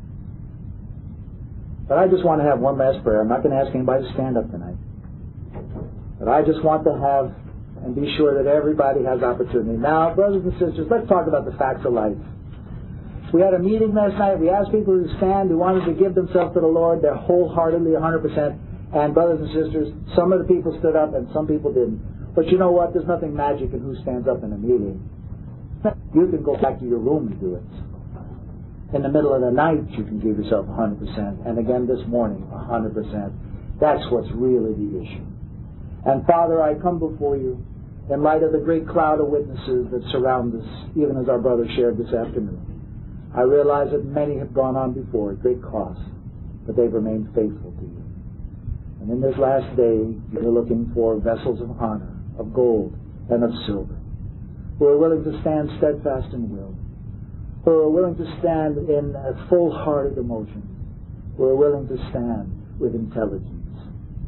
But I just want to have one last prayer. I'm not going to ask anybody to stand up tonight. But I just want to have and be sure that everybody has opportunity. Now, brothers and sisters, let's talk about the facts of life. We had a meeting last night. We asked people to stand who wanted to give themselves to the Lord. They're wholeheartedly, one hundred percent. And brothers and sisters, some of the people stood up and some people didn't. But you know what? There's nothing magic in who stands up in a meeting. You can go back to your room and do it. In the middle of the night, you can give yourself one hundred percent. And again this morning, one hundred percent. That's what's really the issue. And Father, I come before you in light of the great cloud of witnesses that surround us, even as our brother shared this afternoon. I realize that many have gone on before at great cost, but they've remained faithful to you. And in this last day, you're looking for vessels of honor, of gold, and of silver, who are willing to stand steadfast in will, who are willing to stand in a full-hearted emotion, who are willing to stand with intelligence,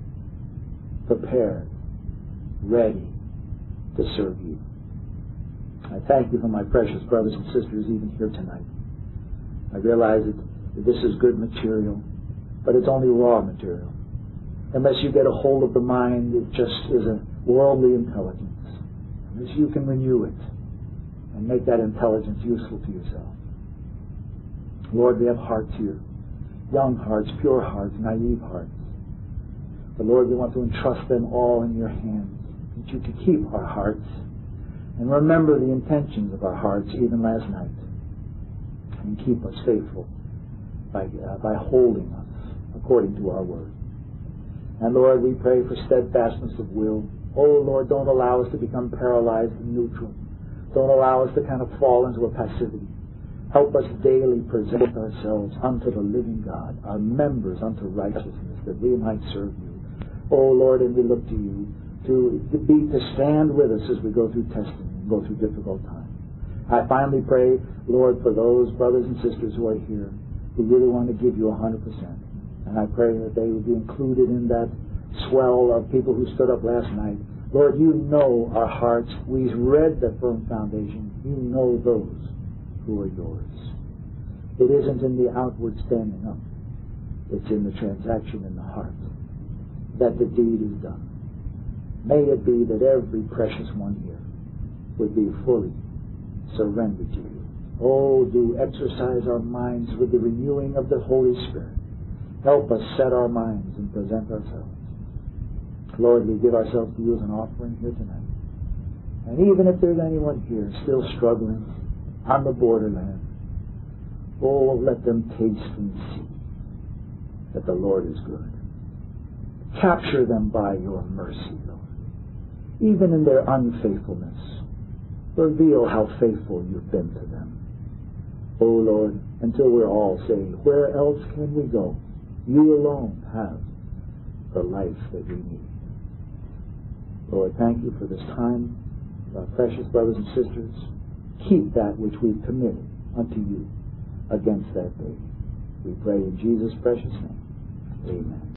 prepared, ready to serve you. I thank you for my precious brothers and sisters even here tonight. I realize that this is good material, but it's only raw material. Unless you get a hold of the mind, it just is a worldly intelligence. Unless you can renew it and make that intelligence useful to yourself. Lord, we have hearts here. Young hearts, pure hearts, naive hearts. But Lord, we want to entrust them all in your hands, that you could keep our hearts and remember the intentions of our hearts even last night, and keep us faithful by, uh, by holding us according to our word. And Lord, we pray for steadfastness of will. Oh Lord, don't allow us to become paralyzed and neutral. Don't allow us to kind of fall into a passivity. Help us daily present ourselves unto the living God, our members unto righteousness, that we might serve you. Oh Lord, and we look to you to, to be to stand with us as we go through testing and go through difficult times. I finally pray, Lord, for those brothers and sisters who are here who really want to give you one hundred percent. And I pray that they would be included in that swell of people who stood up last night. Lord, you know our hearts. We've read the firm foundation. You know those who are yours. It isn't in the outward standing up. It's in the transaction in the heart that the deed is done. May it be that every precious one here would be fully surrendered to you. Oh, do exercise our minds with the renewing of the Holy Spirit. Help us set our minds and present ourselves. Lord, we give ourselves to you as an offering here tonight. And even if there's anyone here still struggling on the borderland, oh, let them taste and see that the Lord is good. Capture them by your mercy, Lord. Even in their unfaithfulness, reveal how faithful you've been to them. Oh, Lord, until we're all saying, where else can we go? You alone have the life that we need. Lord, thank you for this time. Our precious brothers and sisters, keep that which we've committed unto you against that day. We pray in Jesus' precious name. Amen.